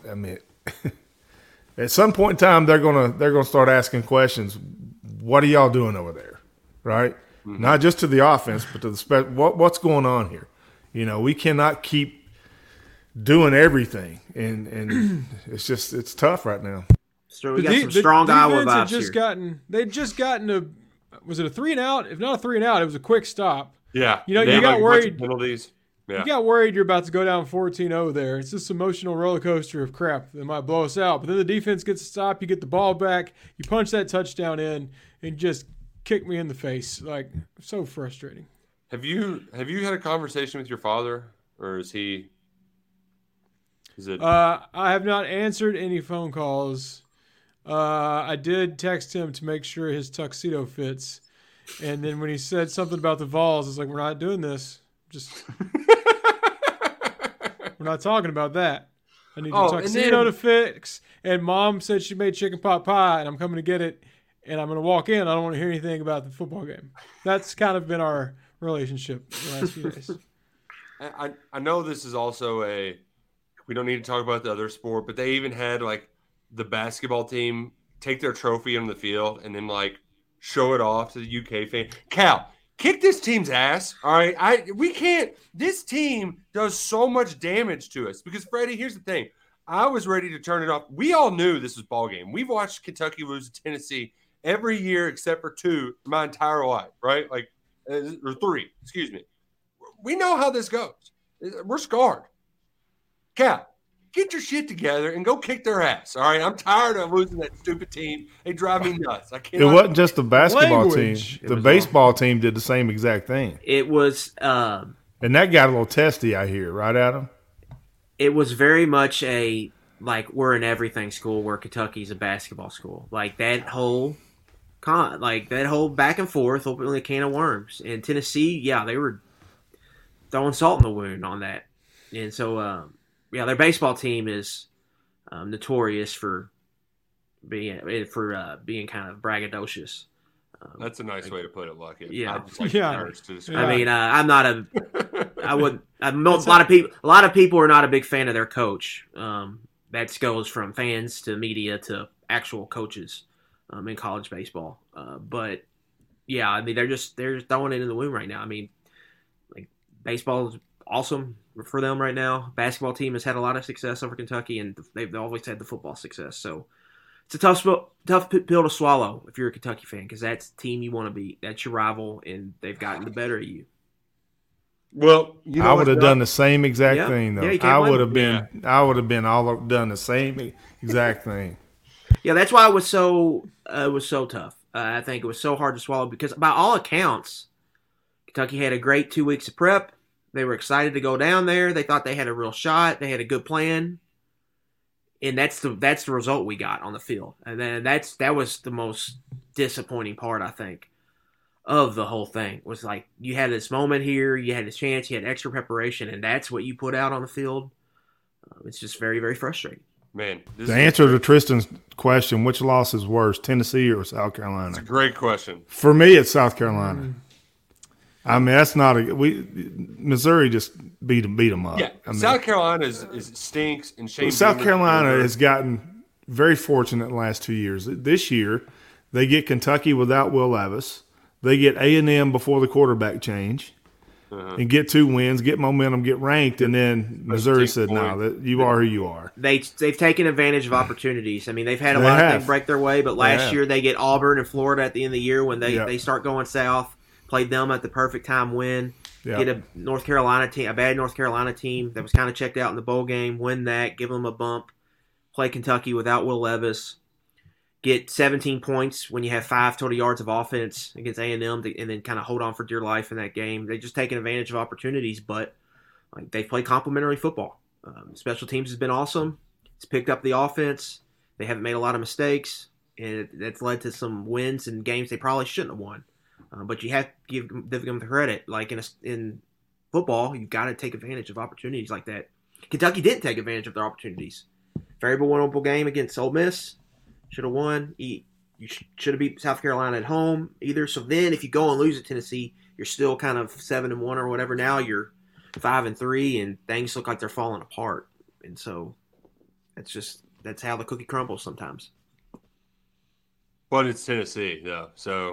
at some point in time, they're gonna start asking questions. What are y'all doing over there, right? Mm-hmm. Not just to the offense, but to the what's going on here? We cannot keep doing everything, and it's tough right now. So we got some strong Iowa vibes here. They'd just gotten was it a 3-and-out? If not a 3-and-out, it was a quick stop. Yeah, you got worried. Penalties. Yeah. You got worried you're about to go down 14-0 there. It's this emotional roller coaster of crap that might blow us out. But then the defense gets a stop. You get the ball back. You punch that touchdown in and just kick me in the face. Like, so frustrating. Have you had a conversation with your father, or is it? I have not answered any phone calls. I did text him to make sure his tuxedo fits. And then when he said something about the Vols, I was like, we're not doing this. We're not talking about that. I need your tuxedo to fix. And Mom said she made chicken pot pie, and I'm coming to get it. And I'm going to walk in. I don't want to hear anything about the football game. That's kind of been our relationship the last few days. I know this is also we don't need to talk about the other sport, but they even had the basketball team take their trophy on the field and then show it off to the UK fan. Cal, kick this team's ass, all right? We can't – this team does so much damage to us because, Freddie, here's the thing. I was ready to turn it off. We all knew this was ball game. We've watched Kentucky lose to Tennessee every year except for 2 my entire life, right? Or 3, excuse me. We know how this goes. We're scarred. Cal, get your shit together and go kick their ass, all right? I'm tired of losing that stupid team. They drive me nuts. It wasn't just the basketball team. The baseball team did the same exact thing. It was and that got a little testy, I hear, right, Adam? It was very much we're an everything school where Kentucky's a basketball school. That whole back and forth, opening a can of worms. And Tennessee, they were throwing salt in the wound on that. And so their baseball team is notorious for being kind of braggadocious. That's a nice way to put it, Lucky. Yeah, I'm not a. I would. A lot of people are not a big fan of their coach. That goes from fans to media to actual coaches in college baseball. But yeah, they're throwing it in the wound right now. Baseball is awesome for them right now. Basketball team has had a lot of success over Kentucky, and they've always had the football success. So it's a tough pill to swallow if you're a Kentucky fan, because that's the team you want to beat. That's your rival, and they've gotten the better of you. Well, I would have done the same exact thing, though. I would have been done the same exact thing. Yeah, that's why it was so tough. I think it was so hard to swallow because, by all accounts, Kentucky had a great 2 weeks of prep. They were excited to go down there. They thought they had a real shot. They had a good plan, and that's the result we got on the field. And then that was the most disappointing part, I think, of the whole thing. Was you had this moment here, you had this chance, you had extra preparation, and that's what you put out on the field. It's just very, very frustrating. Man, the answer to Tristan's question, which loss is worse, Tennessee or South Carolina? That's a great question. For me, it's South Carolina. That's not Missouri just beat them up. Yeah, South Carolina stinks, and Shane. South Carolina has gotten very fortunate in the last 2 years. This year, they get Kentucky without Will Levis. They get A&M before the quarterback change. and get 2 wins, get momentum, get ranked, and then Missouri said, "No, you are who you are." They've taken advantage of opportunities. I mean, they've had a lot of things break their way, but last year they get Auburn and Florida at the end of the year when they start going south. Played them at the perfect time, win. Get a North Carolina team, a bad North Carolina team that was kind of checked out in the bowl game, win that, give them a bump. Play Kentucky without Will Levis. Get 17 points when you have 5 total yards of offense against A&M, and then kind of hold on for dear life in that game. They've just taken advantage of opportunities, but they've played complementary football. Special teams has been awesome. It's picked up the offense. They haven't made a lot of mistakes, and that's led to some wins in games they probably shouldn't have won. But you have to give them the credit. Like in football, you've got to take advantage of opportunities like that. Kentucky didn't take advantage of their opportunities. Very winnable game against Ole Miss. Should have won. You should have beat South Carolina at home either. So then, if you go and lose at Tennessee, you're still kind of 7-1 or whatever. Now you're 5-3, and things look like they're falling apart. And so that's how the cookie crumbles sometimes. But it's Tennessee though, so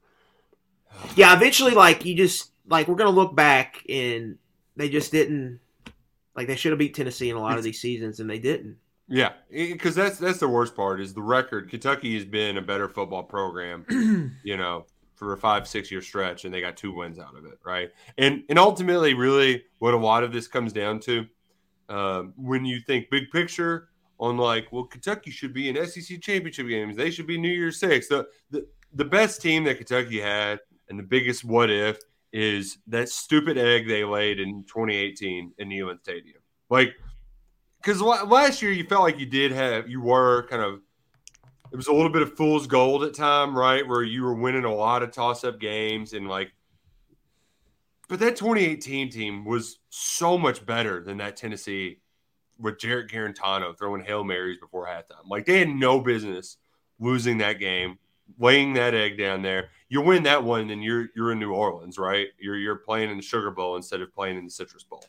yeah. Eventually, we're gonna look back, and they just didn't. They should have beat Tennessee in a lot of these seasons, and they didn't. Yeah, because that's the worst part is the record. Kentucky has been a better football program, for a 5-6 year stretch, and they got 2 wins out of it, right? And ultimately, really, what a lot of this comes down to, when you think big picture on Kentucky should be in SEC championship games, they should be New Year's Six. The best team that Kentucky had, and the biggest what if, is that stupid egg they laid in 2018 in Neyland Stadium, Because last year you felt like it was a little bit of fool's gold at time, right? Where you were winning a lot of toss-up games but that 2018 team was so much better than that Tennessee with Jarrett Garantano throwing Hail Marys before halftime. They had no business losing that game, laying that egg down there. You win that one, then you're in New Orleans, right? You're playing in the Sugar Bowl instead of playing in the Citrus Bowl.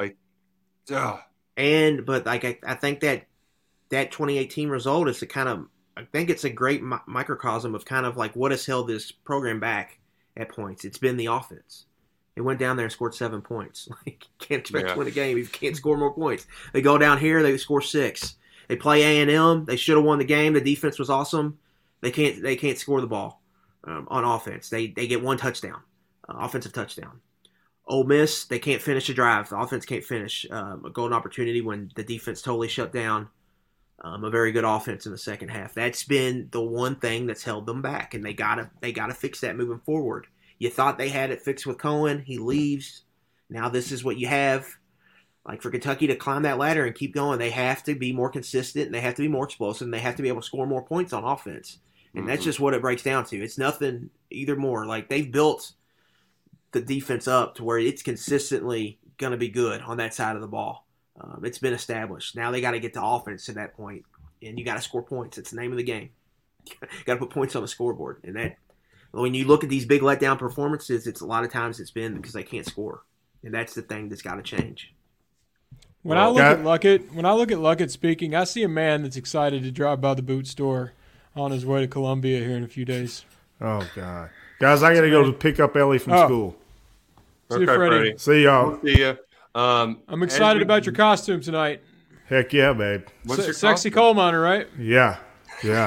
But I think that 2018 result is I think it's a great microcosm of kind of what has held this program back at points. It's been the offense. They went down there and scored 7 points. You can't expect to win a game if you can't score more points. They go down here, they score 6. They play A&M. They should have won the game. The defense was awesome. They can't score the ball on offense. They get 1 touchdown, offensive touchdown. Ole Miss, they can't finish a drive. The offense can't finish a golden opportunity when the defense totally shut down a very good offense in the second half. That's been the one thing that's held them back, and they gotta fix that moving forward. You thought they had it fixed with Cohen. He leaves. Now this is what you have. For Kentucky to climb that ladder and keep going, they have to be more consistent, and they have to be more explosive, and they have to be able to score more points on offense. And that's just what it breaks down to. It's nothing either more. They've built the defense up to where it's consistently going to be good on that side of the ball. It's been established. Now they got to get to offense to that point, and you got to score points. It's the name of the game. Got to put points on the scoreboard. And that, when you look at these big letdown performances, it's a lot of times it's been because they can't score, and that's the thing that's got to change. When I look at Luckett speaking, I see a man that's excited to drive by the boot store on his way to Columbia here in a few days. Oh God, guys, I got to go to pick up Ellie from school. See you, Freddie. See y'all. See ya. I'm excited about your costume tonight. Heck yeah, babe. What's your sexy costume? coal miner, right? Yeah. Yeah.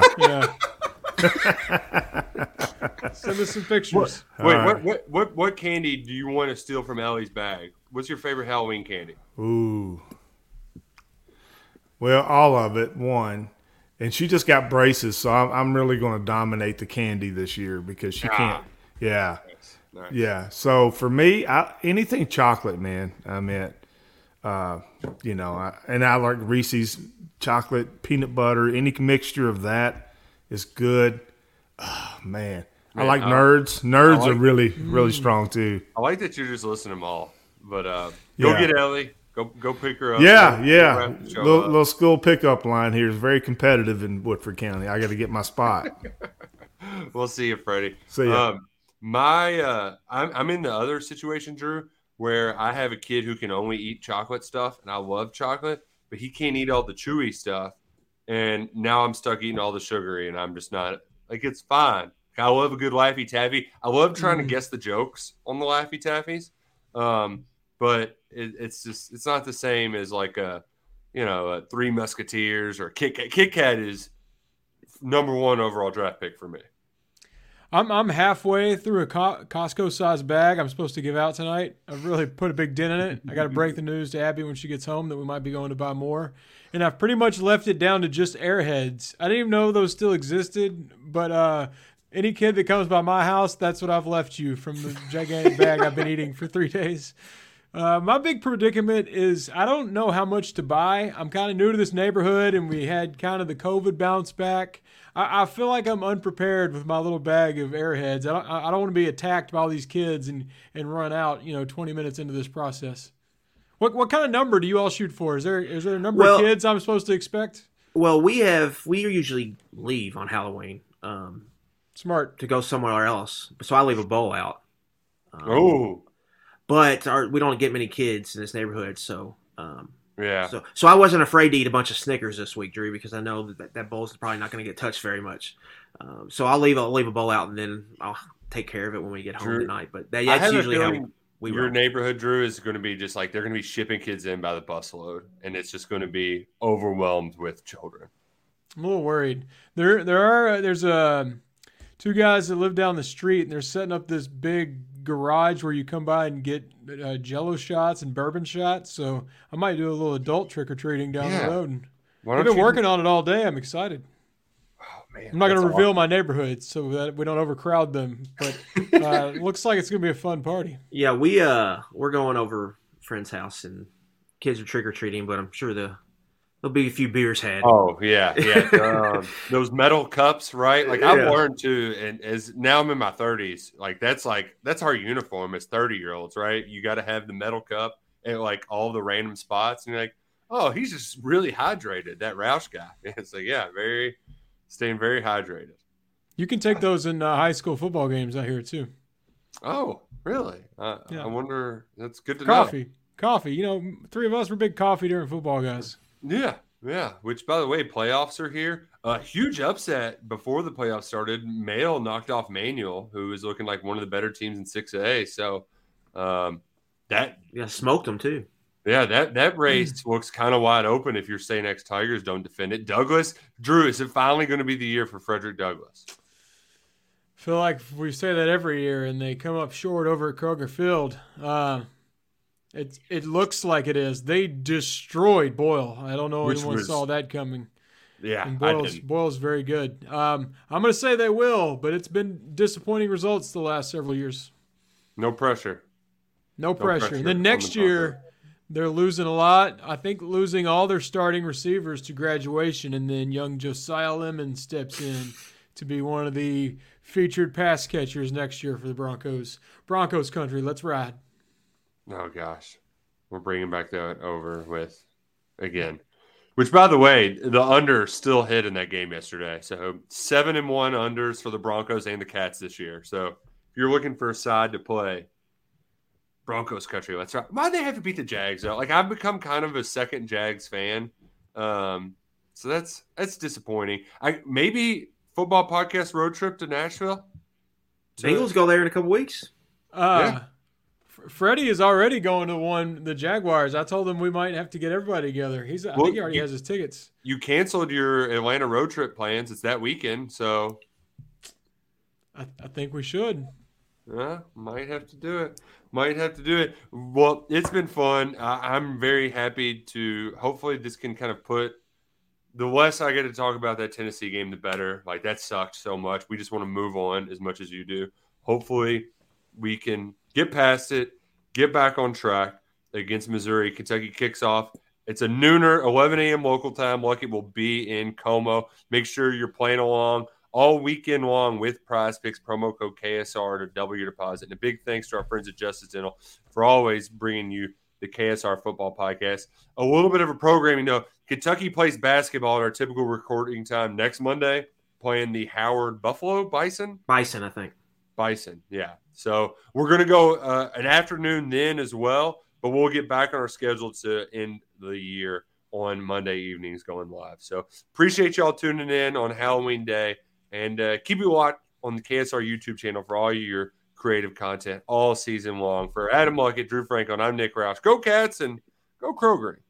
Send us some pictures. What candy do you want to steal from Ellie's bag? What's your favorite Halloween candy? Ooh. Well, all of it. One. And she just got braces, so I'm really going to dominate the candy this year because she can't. Yeah. Nice. Yeah. So for me, anything chocolate, man. I mean, and I like Reese's chocolate, peanut butter. Any mixture of that is good. Oh, man. I like Nerds. Nerds are really, really strong too. I like that you're just listening to them all. But go get Ellie. Go pick her up. Yeah. Little school pickup line here is very competitive in Woodford County. I got to get my spot. We'll see you, Freddie. See ya. I'm in the other situation, Drew, where I have a kid who can only eat chocolate stuff, and I love chocolate, but he can't eat all the chewy stuff. And now I'm stuck eating all the sugary, and I'm just not it's fine. I love a good Laffy Taffy. I love trying to guess the jokes on the Laffy Taffies. But it's not the same as like a Three Musketeers or Kit Kat. Kit Kat is number 1 overall draft pick for me. I'm halfway through a Costco-sized bag I'm supposed to give out tonight. I've really put a big dent in it. I got to break the news to Abby when she gets home that we might be going to buy more. And I've pretty much left it down to just Airheads. I didn't even know those still existed, but any kid that comes by my house, that's what I've left you from the gigantic bag I've been eating for 3 days. My big predicament is I don't know how much to buy. I'm kind of new to this neighborhood, and we had kind of the COVID bounce back. I feel like I'm unprepared with my little bag of Airheads. I don't want to be attacked by all these kids and run out 20 minutes into this process. What kind of number do you all shoot for? Is there a number of kids I'm supposed to expect? Well, we usually leave on Halloween. Smart. To go somewhere else. So I leave a bowl out. But we don't get many kids in this neighborhood, so yeah. So I wasn't afraid to eat a bunch of Snickers this week, Drew, because I know that bowl's probably not going to get touched very much. So I'll leave a bowl out, and then I'll take care of it when we get home tonight. But that's usually how we your run. Neighborhood, Drew, is going to be just like they're going to be shipping kids in by the busload, and it's just going to be overwhelmed with children. I'm a little worried. There's 2 guys that live down the street, and they're setting up this big garage where you come by and get Jello shots and bourbon shots. So I might do a little adult trick-or-treating down the road. And I've been working on it all day. I'm excited. Oh, man. I'm not going to reveal my neighborhood so that we don't overcrowd them. But it looks like it's going to be a fun party. Yeah, we're going over a friend's house, and kids are trick-or-treating, but I'm sure there'll be a few beers had. Oh, yeah. Those metal cups, right? Like I've learned to, and as now I'm in my 30s, that's our uniform as 30-year-olds, right? You got to have the metal cup at like all the random spots. And you're like, oh, he's just really hydrated, that Roush guy. It's like, yeah, staying very hydrated. You can take those in high school football games out here too. Oh, really? I wonder, that's good to know. Coffee. 3 of us were big coffee during football guys. Yeah. Which, by the way, playoffs are here. Huge upset before the playoffs started. Male knocked off Manual, who is looking like one of the better teams in 6A. So smoked them too. Yeah, that race looks kind of wide open if your St. X Tigers don't defend it. Douglas, Drew, is it finally going to be the year for Frederick Douglass? I feel like we say that every year, and they come up short over at Kroger Field. It looks like it is. They destroyed Boyle. I don't know if anyone saw that coming. Yeah, and Boyle's very good. I'm going to say they will, but it's been disappointing results the last several years. No pressure. No pressure. And then next year, they're losing a lot. I think losing all their starting receivers to graduation, and then young Josiah Lemon steps in to be one of the featured pass catchers next year for the Broncos. Broncos country, let's ride. Oh, gosh. We're bringing back that over with again. Which, by the way, the under still hit in that game yesterday. So 7-1 unders for the Broncos and the Cats this year. So if you're looking for a side to play, Broncos country, let's ride. Why'd they have to beat the Jags, though? Like, I've become kind of a second Jags fan. So that's disappointing. Maybe football podcast road trip to Nashville. Bengals go there in a couple weeks. Yeah. Freddie is already going to the Jaguars. I told him we might have to get everybody together. I think he already has his tickets. You canceled your Atlanta road trip plans. It's that weekend, so I think we should. Yeah, might have to do it. Well, it's been fun. I'm very happy to – hopefully this can kind of put – the less I get to talk about that Tennessee game, the better. Like, that sucked so much. We just want to move on as much as you do. Hopefully we can get past it, get back on track against Missouri. Kentucky kicks off. It's a nooner, 11 a.m. local time. Lucky will be in Como. Make sure you're playing along all weekend long with Prize Picks, promo code KSR to double your deposit. And a big thanks to our friends at Justice Dental for always bringing you the KSR Football Podcast. A little bit of a programming note. Kentucky plays basketball at our typical recording time next Monday, playing the Howard Buffalo Bison. Bison, I think. Bison, yeah. So we're going to go an afternoon then as well, but we'll get back on our schedule to end the year on Monday evenings going live. So appreciate y'all tuning in on Halloween Day, and keep it locked on the KSR YouTube channel for all your creative content all season long. For Adam Luckett, Drew Franklin, I'm Nick Roush. Go Cats and go Kroger.